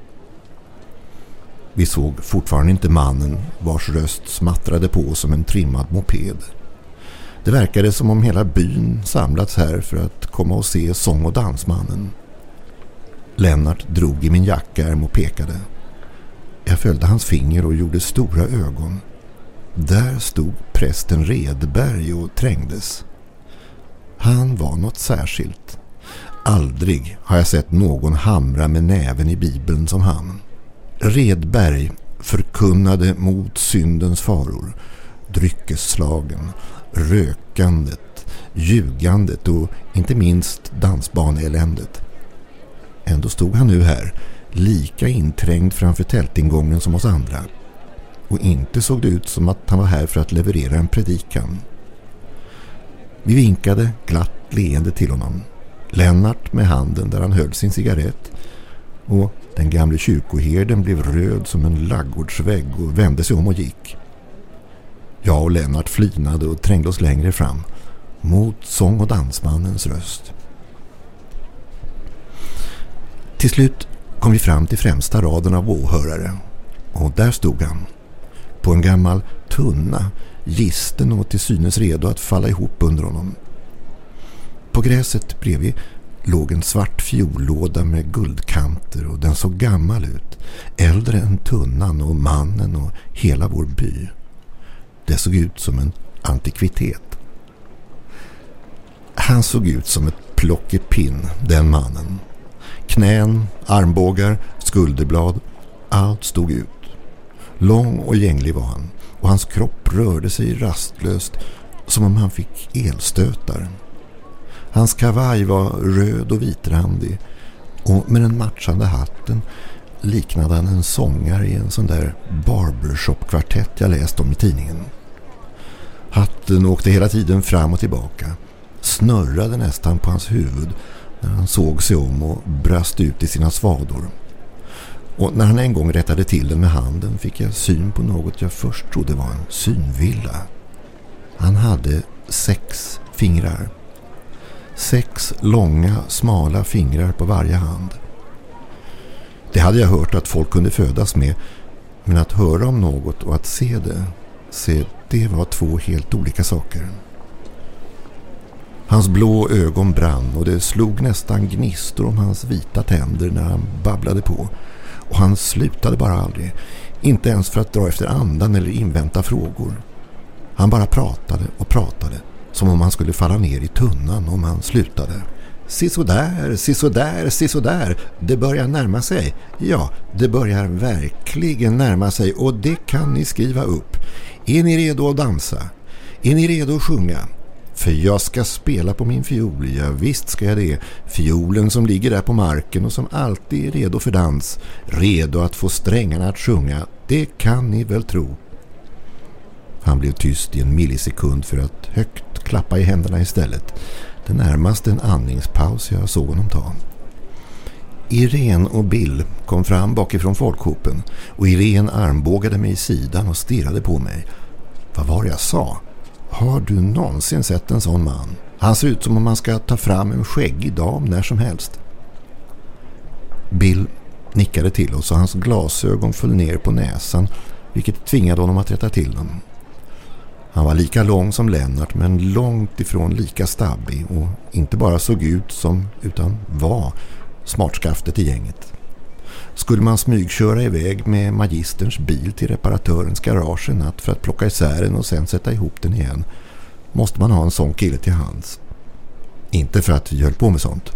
Vi såg fortfarande inte mannen vars röst smattrade på som en trimmad moped. Det verkade som om hela byn samlats här för att komma och se sång- och dansmannen. Lennart drog i min jackärm och pekade. Jag följde hans finger och gjorde stora ögon. Där stod prästen Redberg och trängdes. Han var något särskilt. Aldrig har jag sett någon hamra med näven i Bibeln som han. Redberg förkunnade mot syndens faror, dryckesslagen, rökandet, ljugandet och inte minst dansbaneeländet. Ändå stod han nu här, lika inträngd framför tältingången som oss andra. Och inte såg det ut som att han var här för att leverera en predikan. Vi vinkade glatt leende till honom. Lennart med handen där han höll sin cigarett, och den gamla kyrkoherden blev röd som en laggårdsvägg och vände sig om och gick. Jag och Lennart flinade och trängde oss längre fram mot sång- och dansmannens röst. Till slut kom vi fram till främsta raden av åhörare, och där stod han på en gammal tunna, gisten och till synes redo att falla ihop under honom. På gräset bredvid låg en svart fiollåda med guldkanter, och den såg gammal ut, äldre än tunnan och mannen och hela vår by. Det såg ut som en antikvitet. Han såg ut som ett plockepinn, den mannen. Knän, armbågar, skulderblad, allt stod ut. Lång och gänglig var han, och hans kropp rörde sig rastlöst som om han fick elstötar. Hans kavaj var röd och vitrandig, och med den matchande hatten liknade han en sångare i en sån där barbershop-kvartett jag läst om i tidningen. Hatten åkte hela tiden fram och tillbaka, snurrade nästan på hans huvud när han såg sig om och brast ut i sina svador. Och när han en gång rättade till den med handen fick jag syn på något jag först trodde var en synvilla. Han hade sex fingrar. Sex långa, smala fingrar på varje hand. Det hade jag hört att folk kunde födas med, men att höra om något och att se det, se det var två helt olika saker. Hans blå ögon brann, och det slog nästan gnistor om hans vita tänder när han babblade på. Och han slutade bara aldrig, inte ens för att dra efter andan eller invänta frågor. Han bara pratade och pratade, som om han skulle falla ner i tunnan om han slutade. Se så där, se så där, se så där. Det börjar närma sig. Ja, det börjar verkligen närma sig, och det kan ni skriva upp. Är ni redo att dansa? Är ni redo att sjunga? För jag ska spela på min fiol, ja visst ska jag det. Fiolen som ligger där på marken och som alltid är redo för dans. Redo att få strängarna att sjunga, det kan ni väl tro. Han blev tyst i en millisekund för att högt klappa i händerna istället. Det närmaste en andningspaus jag såg honom ta. Irene och Bill kom fram bakifrån folkhopen, och Irene armbågade mig i sidan och stirrade på mig. Vad var det jag sa? Har du någonsin sett en sån man? Han ser ut som om man ska ta fram en skäggig dam när som helst. Bill nickade till oss, och hans glasögon föll ner på näsan, vilket tvingade honom att rätta till dem. Han var lika lång som Lennart, men långt ifrån lika stabbig, och inte bara såg ut som utan var smartskaftet i gänget. Skulle man smygköra iväg med magisterns bil till reparatörens garage en natt för att plocka isär den och sen sätta ihop den igen, måste man ha en sån kille till hands. Inte för att vi höll på med sånt.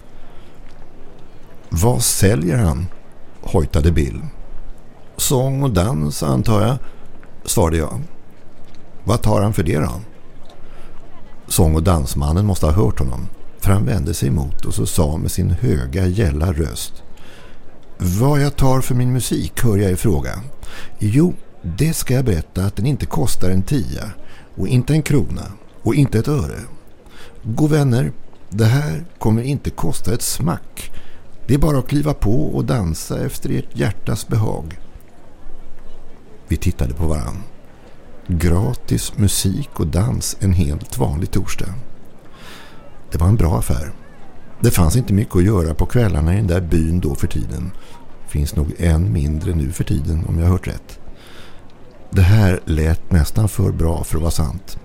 Vad säljer han? Hojtade Bill. Sång och dans, antar jag, svarade jag. Vad tar han för det då? Sång- och dansmannen måste ha hört honom, för han vände sig emot och så sa med sin höga gälla röst: vad jag tar för min musik hör jag i fråga. Jo, det ska jag berätta att den inte kostar en tia, och inte en krona, och inte ett öre. God vänner, det här kommer inte kosta ett smack. Det är bara att kliva på och dansa efter ert hjärtas behag. Vi tittade på varann. Gratis musik och dans en helt vanlig torsdag. Det var en bra affär. Det fanns inte mycket att göra på kvällarna i den där byn då för tiden. Finns nog än mindre nu för tiden, om jag har hört rätt. Det här lät nästan för bra för att vara sant.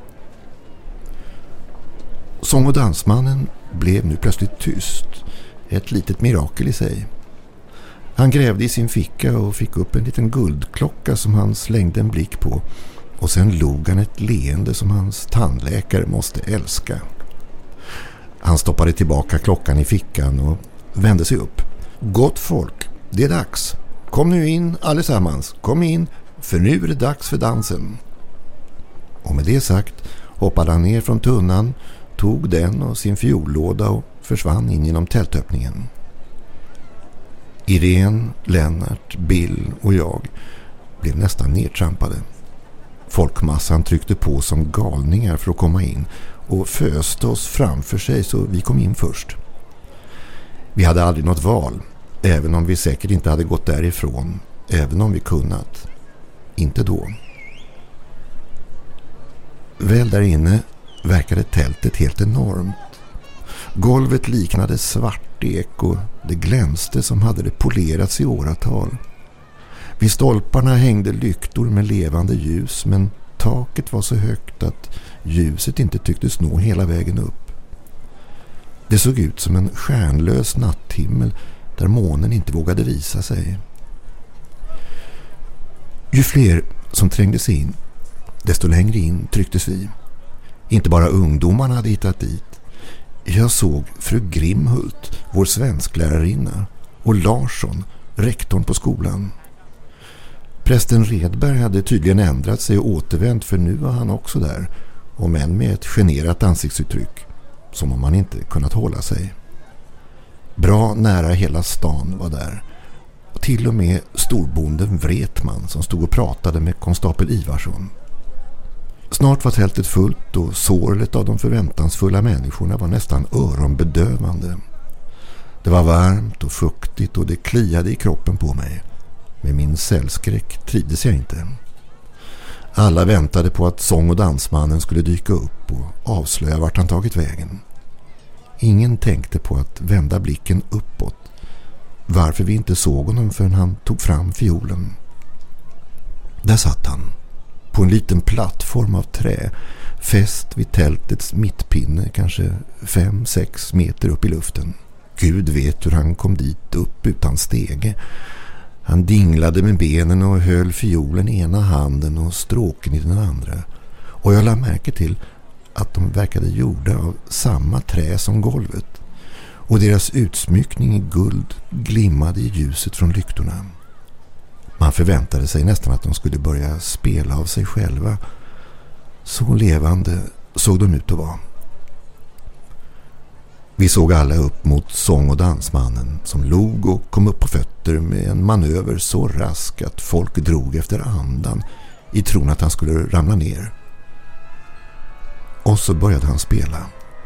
Sång- och dansmannen blev nu plötsligt tyst. Ett litet mirakel i sig. Han grävde i sin ficka och fick upp en liten guldklocka som han slängde en blick på. Och sen log han ett leende som hans tandläkare måste älska. Han stoppade tillbaka klockan i fickan och vände sig upp. Gott folk, det är dags. Kom nu in allesammans, kom in, för nu är det dags för dansen. Och med det sagt hoppade han ner från tunnan, tog den och sin fiollåda och försvann in genom tältöppningen. Irene, Lennart, Bill och jag blev nästan nedtrampade. Folkmassan tryckte på som galningar för att komma in och föste oss framför sig så vi kom in först. Vi hade aldrig något val, även om vi säkert inte hade gått därifrån, även om vi kunnat. Inte då. Väl där inne verkade tältet helt enormt. Golvet liknade svartek och det glänste som hade det polerats i åratal. Vid stolparna hängde lyktor med levande ljus, men taket var så högt att ljuset inte tycktes nå hela vägen upp. Det såg ut som en stjärnlös natthimmel där månen inte vågade visa sig. Ju fler som trängde sig in, desto längre in trycktes vi. Inte bara ungdomarna hade hittat dit. Jag såg fru Grimhult, vår svensklärarinna, och Larsson, rektorn på skolan. Prästen Redberg hade tydligen ändrat sig och återvänt, för nu var han också där, och men med ett generat ansiktsuttryck, som om han inte kunnat hålla sig. Bra nära hela stan var där, och till och med storbonden Vretman som stod och pratade med konstapel Ivarsson. Snart var tältet fullt och sorlet av de förväntansfulla människorna var nästan öronbedövande. Det var varmt och fuktigt och det kliade i kroppen på mig. Med min cellskräck trivdes jag inte. Alla väntade på att sång- och dansmannen skulle dyka upp och avslöja vart han tagit vägen. Ingen tänkte på att vända blicken uppåt, varför vi inte såg honom förrän han tog fram fiolen. Där satt han, på en liten plattform av trä, fäst vid tältets mittpinne, kanske fem, sex meter upp i luften. Gud vet hur han kom dit upp utan stege. Han dinglade med benen och höll fiolen i ena handen och stråken i den andra. Och jag lade märke till att de verkade gjorda av samma trä som golvet. Och deras utsmyckning i guld glimmade i ljuset från lyktorna. Man förväntade sig nästan att de skulle börja spela av sig själva. Så levande såg de ut att vara. Vi såg alla upp mot sång- och dansmannen som log och kom upp på fötter med en manöver så rask att folk drog efter andan i tron att han skulle ramla ner. Och så började han spela.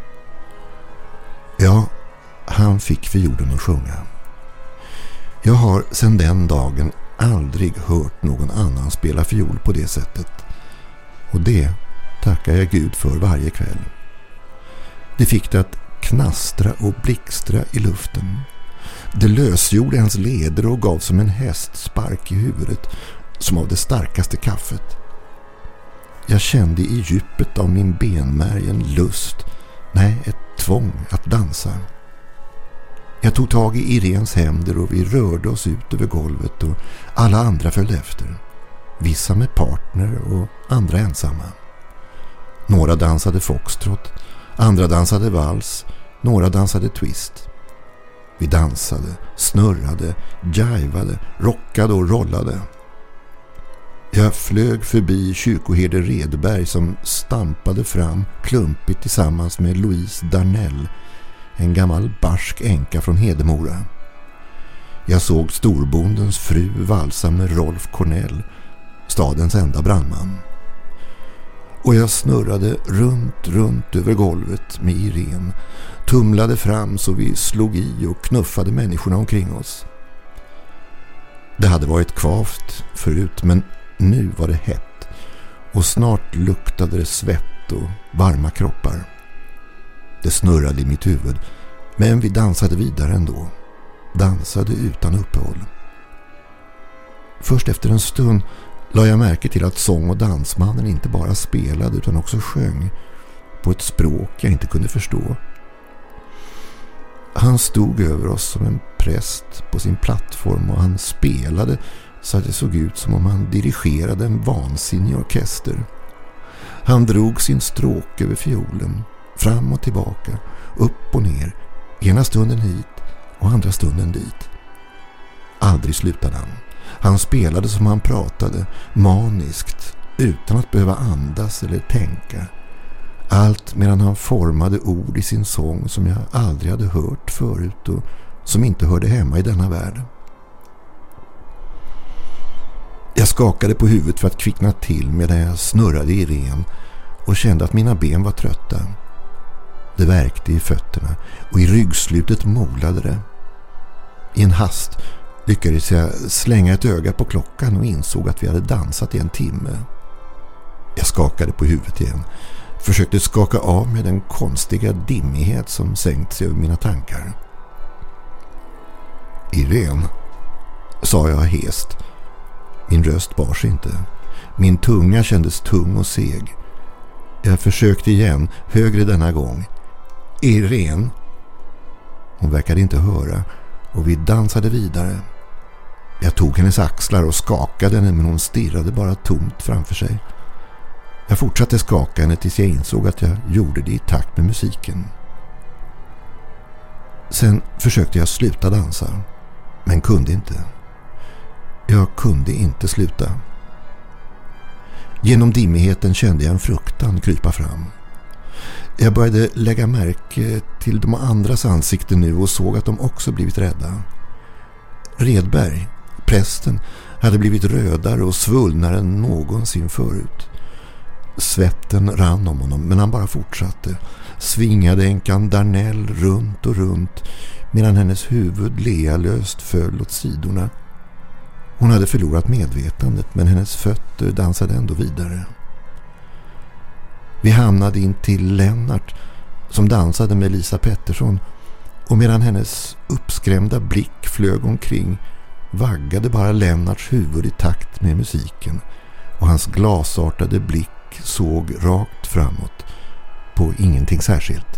Ja, han fick fiolen att sjunga. Jag har sedan den dagen aldrig hört någon annan spela fiol på det sättet. Och det tackar jag Gud för varje kväll. Det fick det att knastra och blixtra i luften. Det lösgjorde hans leder och gav som en hästspark i huvudet, som av det starkaste kaffet. Jag kände i djupet av min benmärg en lust, nej ett tvång att dansa. Jag tog tag i Irens händer och vi rörde oss ut över golvet och alla andra följde efter. Vissa med partner och andra ensamma. Några dansade foxtrot, andra dansade vals, några dansade twist. Vi dansade, snurrade, jivade, rockade och rollade. Jag flög förbi kyrkoherde Redberg som stampade fram klumpigt tillsammans med Louise Darnell, en gammal barsk änka från Hedemora. Jag såg storbondens fru valsa med Rolf Cornell, stadens enda brandman. Och jag snurrade runt, runt över golvet med Irene, tumlade fram så vi slog i och knuffade människorna omkring oss. Det hade varit kvavt förut, men nu var det hett och snart luktade det svett och varma kroppar. Det snurrade i mitt huvud, men vi dansade vidare ändå. Dansade utan uppehåll. Först efter en stund la jag märke till att sång- och dansmannen inte bara spelade utan också sjöng på ett språk jag inte kunde förstå. Han stod över oss som en präst på sin plattform och han spelade så att det såg ut som om han dirigerade en vansinnig orkester. Han drog sin stråk över fiolen fram och tillbaka, upp och ner, ena stunden hit och andra stunden dit. Aldrig slutade han. Han spelade som han pratade, maniskt, utan att behöva andas eller tänka. Allt medan han formade ord i sin sång som jag aldrig hade hört förut och som inte hörde hemma i denna värld. Jag skakade på huvudet för att kvickna till medan jag snurrade i ren och kände att mina ben var trötta. Det värkte i fötterna och i ryggslutet molade det. I en hast lyckades jag slänga ett öga på klockan och insåg att vi hade dansat i en timme. Jag skakade på huvudet igen. Försökte skaka av med den konstiga dimmighet som sänkt sig över mina tankar. Irene, sa jag hest. Min röst bars inte. Min tunga kändes tung och seg. Jag försökte igen, högre denna gång. Irene. Hon verkade inte höra och vi dansade vidare. Jag tog hennes axlar och skakade henne, men hon stirrade bara tomt framför sig. Jag fortsatte skaka henne tills jag insåg att jag gjorde det i takt med musiken. Sen försökte jag sluta dansa, men kunde inte. Jag kunde inte sluta. Genom dimmigheten kände jag en fruktan krypa fram. Jag började lägga märke till de andras ansikten nu och såg att de också blivit rädda. Redberg, prästen, hade blivit rödare och svullnare än någonsin förut. Svetten rann om honom, men han bara fortsatte. Svingade änkan Darnell runt och runt medan hennes huvud lealöst föll åt sidorna. Hon hade förlorat medvetandet, men hennes fötter dansade ändå vidare. Vi hamnade in till Lennart som dansade med Lisa Pettersson, och medan hennes uppskrämda blick flög omkring vaggade bara Lennarts huvud i takt med musiken, och hans glasartade blick såg rakt framåt på ingenting särskilt.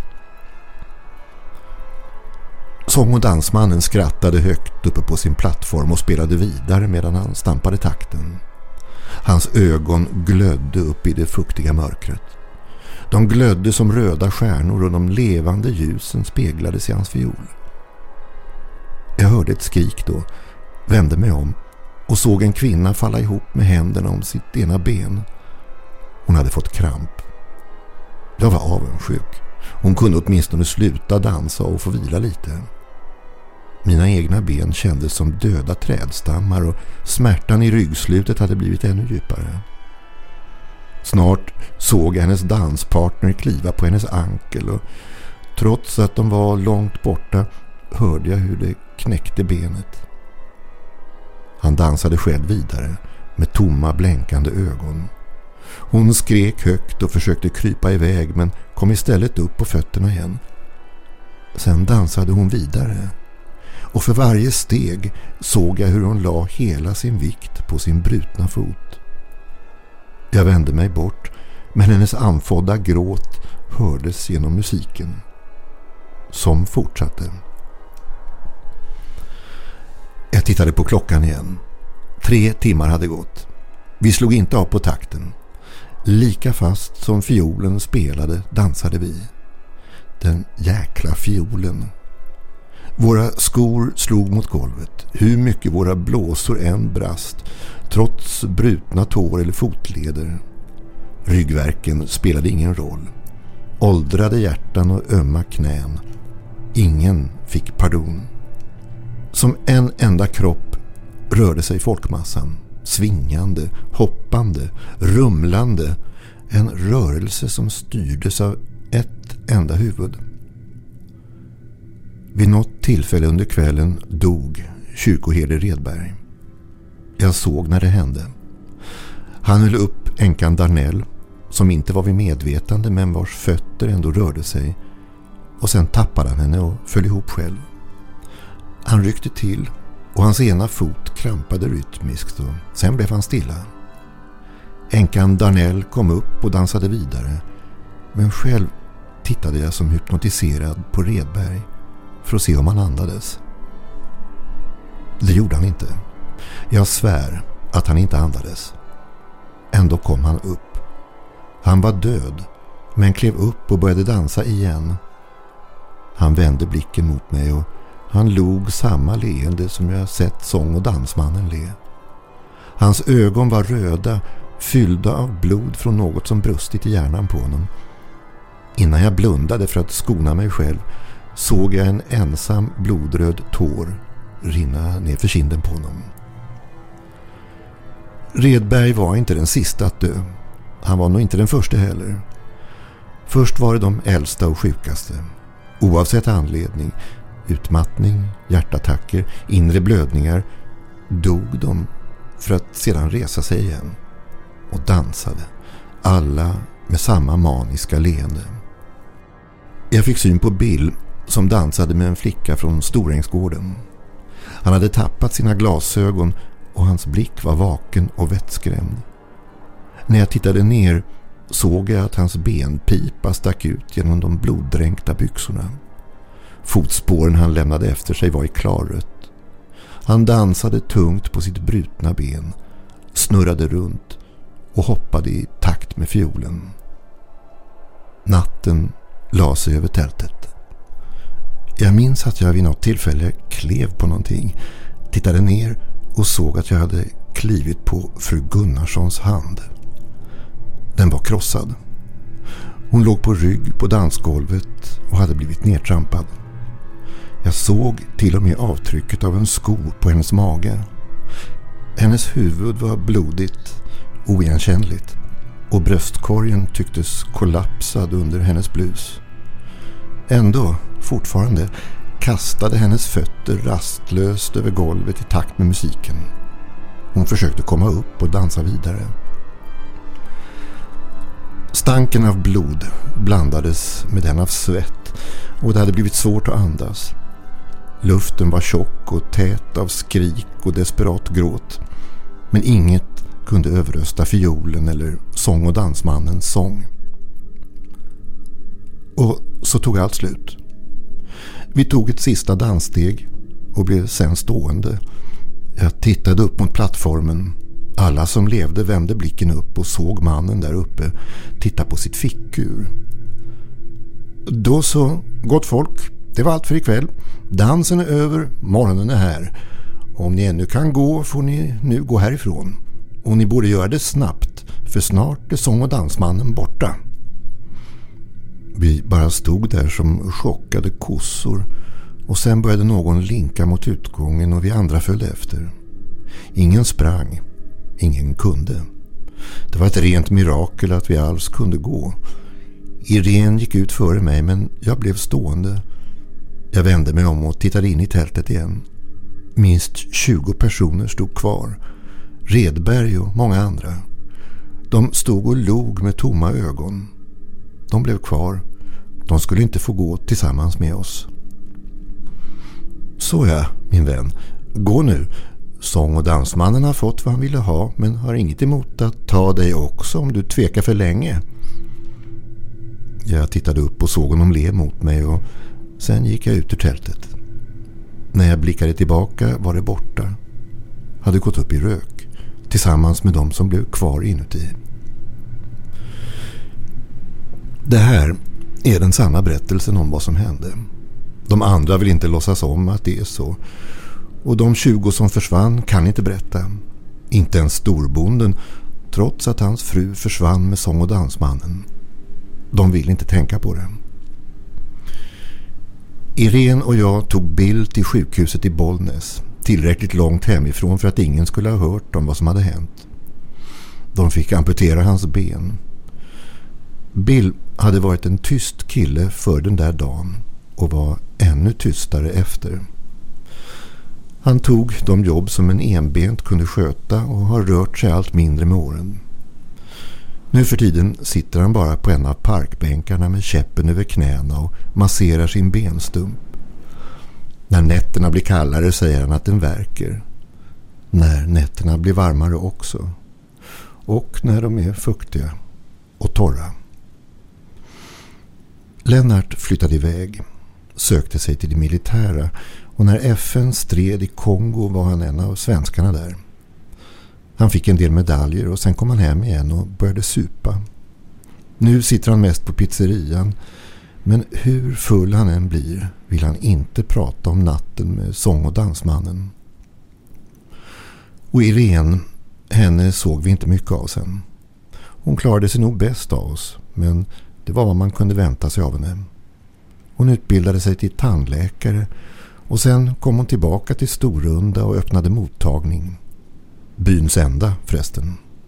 Sång- och dansmannen skrattade högt uppe på sin plattform och spelade vidare medan han stampade takten. Hans ögon glödde upp i det fuktiga mörkret. De glödde som röda stjärnor och de levande ljusen speglades i hans fiol. Jag hörde ett skrik då, vände mig om och såg en kvinna falla ihop med händerna om sitt ena ben. Hon hade fått kramp. Jag var avundsjuk. Hon kunde åtminstone sluta dansa och få vila lite. Mina egna ben kändes som döda trädstammar och smärtan i ryggslutet hade blivit ännu djupare. Snart såg jag hennes danspartner kliva på hennes ankel, och trots att de var långt borta hörde jag hur det knäckte benet. Han dansade själv vidare med tomma blänkande ögon. Hon skrek högt och försökte krypa iväg, men kom istället upp på fötterna igen. Sen dansade hon vidare, och för varje steg såg jag hur hon la hela sin vikt på sin brutna fot. Jag vände mig bort, men hennes anfodda gråt hördes genom musiken, som fortsatte. Jag tittade på klockan igen. Tre timmar hade gått. Vi slog inte av på takten. Lika fast som fiolen spelade dansade vi. Den jäkla fiolen. Våra skor slog mot golvet, hur mycket våra blåsor än brast, trots brutna tår eller fotleder. Ryggvärken spelade ingen roll. Åldrade hjärtan och ömma knän. Ingen fick pardon. Som en enda kropp rörde sig folkmassan, svingande, hoppande, rumlande, en rörelse som styrdes av ett enda huvud. Vid något tillfälle under kvällen dog kyrkoherde Redberg. Jag såg när det hände. Han höll upp änkan Darnell, som inte var vid medvetande men vars fötter ändå rörde sig, och sen tappade han henne och föll ihop själv. Han ryckte till och hans ena fot krampade rytmiskt, och sen blev han stilla. Änkan Darnell kom upp och dansade vidare, men själv tittade jag som hypnotiserad på Redberg för att se om han andades. Det gjorde han inte. Jag svär att han inte andades. Ändå kom han upp. Han var död, men klev upp och började dansa igen. Han vände blicken mot mig och han log samma leende som jag sett sång- och dansmannen le. Hans ögon var röda, fyllda av blod från något som brustit i hjärnan på honom. Innan jag blundade för att skona mig själv såg jag en ensam blodröd tår rinna ner för kinden på honom. Redberg var inte den sista att dö. Han var nog inte den första heller. Först var det de äldsta och sjukaste. Oavsett anledning, utmattning, hjärtattacker, inre blödningar, dog de för att sedan resa sig igen och dansade, alla med samma maniska leende. Jag fick syn på Bill som dansade med en flicka från Storängsgården. Han hade tappat sina glasögon och hans blick var vaken och vettskrämd. När jag tittade ner såg jag att hans benpipa stack ut genom de bloddränkta byxorna. Fotspåren han lämnade efter sig var i klarrött. Han dansade tungt på sitt brutna ben, snurrade runt och hoppade i takt med fiolen. Natten la sig över tältet. Jag minns att jag vid något tillfälle klev på någonting, tittade ner och såg att jag hade klivit på fru Gunnarssons hand. Den var krossad. Hon låg på rygg på dansgolvet och hade blivit nedtrampad. Jag såg till och med avtrycket av en sko på hennes mage. Hennes huvud var blodigt, oigenkännligt och bröstkorgen tycktes kollapsad under hennes blus. Ändå, fortfarande, kastade hennes fötter rastlöst över golvet i takt med musiken. Hon försökte komma upp och dansa vidare. Stanken av blod blandades med den av svett och det hade blivit svårt att andas. Luften var tjock och tät av skrik och desperat gråt, men inget kunde överrösta fiolen eller sång- och dansmannens sång. Och så tog allt slut. Vi tog ett sista danssteg och blev sen stående. Jag tittade upp mot plattformen. Alla som levde vände blicken upp och såg mannen där uppe titta på sitt fickur. Då så, gott folk, det var allt för ikväll. Dansen är över, morgonen är här. Om ni ännu kan gå får ni nu gå härifrån. Och ni borde göra det snabbt, för snart är sång- och dansmannen borta. Vi bara stod där som chockade kossor och sen började någon linka mot utgången och vi andra följde efter. Ingen sprang, ingen kunde. Det var ett rent mirakel att vi alls kunde gå. Irene gick ut före mig men jag blev stående. Jag vände mig om och tittade in i tältet igen. Minst tjugo personer stod kvar. Redberg och många andra. De stod och log med tomma ögon. De blev kvar. De skulle inte få gå tillsammans med oss. Så ja, min vän. Gå nu. Sång- och dansmannen har fått vad han ville ha men har inget emot att ta dig också om du tvekar för länge. Jag tittade upp och såg honom le mot mig och sen gick jag ut ur tältet. När jag blickade tillbaka var det borta. Hade gått upp i rök tillsammans med de som blev kvar inuti. Det här är den sanna berättelsen om vad som hände. De andra vill inte låtsas om att det är så. Och de tjugo som försvann kan inte berätta. Inte ens storbonden, trots att hans fru försvann med sång- och dansmannen. De vill inte tänka på det. Irene och jag tog Bill till sjukhuset i Bollnäs, tillräckligt långt hemifrån för att ingen skulle ha hört om vad som hade hänt. De fick amputera hans ben. Bill hade varit en tyst kille för den där dagen och var ännu tystare efter. Han tog de jobb som en enbent kunde sköta och har rört sig allt mindre med åren. Nu för tiden sitter han bara på en av parkbänkarna med käppen över knäna och masserar sin benstump. När nätterna blir kallare säger han att den värker. När nätterna blir varmare också. Och när de är fuktiga och torra. Lennart flyttade iväg, sökte sig till det militära och när F N stred i Kongo var han en av svenskarna där. Han fick en del medaljer och sen kom han hem igen och började supa. Nu sitter han mest på pizzerian, men hur full han än blir vill han inte prata om natten med sång- och dansmannen. Och Irene, henne såg vi inte mycket av sen. Hon klarade sig nog bäst av oss, men det var vad man kunde vänta sig av henne. Hon utbildade sig till tandläkare och sen kom hon tillbaka till Storunda och öppnade mottagning. Byns enda förresten.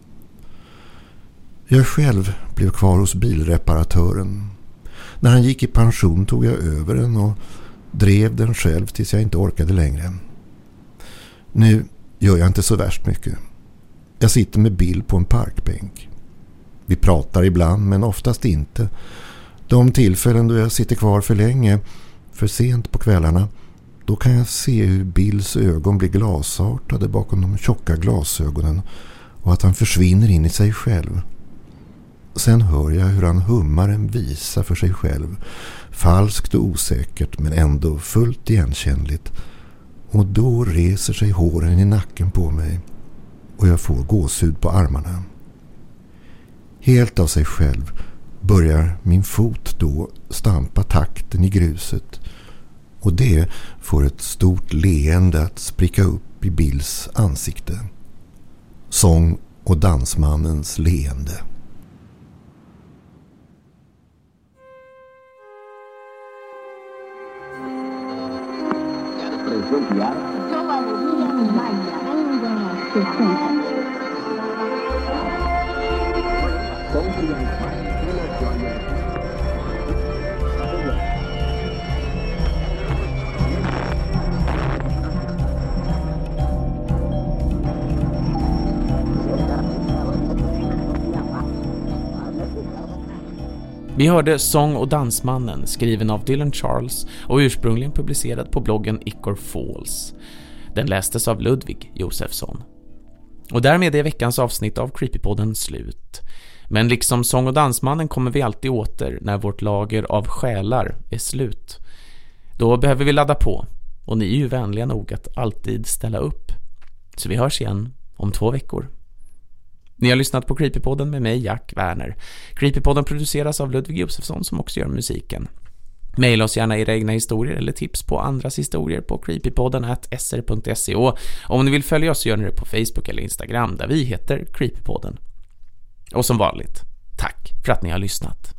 Jag själv blev kvar hos bilreparatören. När han gick i pension tog jag över den och drev den själv tills jag inte orkade längre. Nu gör jag inte så värst mycket. Jag sitter med Bill på en parkbänk. Vi pratar ibland, men oftast inte. De tillfällen då jag sitter kvar för länge, för sent på kvällarna, då kan jag se hur Bills ögon blir glasartade bakom de tjocka glasögonen och att han försvinner in i sig själv. Sen hör jag hur han hummar en visa för sig själv, falskt och osäkert men ändå fullt igenkännligt. Och då reser sig håren i nacken på mig och jag får gåshud på armarna. Helt av sig själv börjar min fot då stampa takten i gruset och det får ett stort leende att spricka upp i Bills ansikte. Sång- och dansmannens leende. Toda alegría y baila, venga, sesenta. Vi hörde Sång- och dansmannen, skriven av Dylan Charles och ursprungligen publicerad på bloggen Ichor Falls. Den lästes av Ludvig Josefsson. Och därmed är veckans avsnitt av Creepypodden slut. Men liksom Sång- och dansmannen kommer vi alltid åter när vårt lager av själar är slut. Då behöver vi ladda på, och ni är ju vänliga nog att alltid ställa upp. Så vi hörs igen om två veckor. Ni har lyssnat på Creepypodden med mig, Jack Werner. Creepypodden produceras av Ludvig Josefsson som också gör musiken. Maila oss gärna era egna historier eller tips på andras historier på creepypodden at s r punkt se. Och om ni vill följa oss så gör ni det på Facebook eller Instagram där vi heter Creepypodden. Och som vanligt, tack för att ni har lyssnat.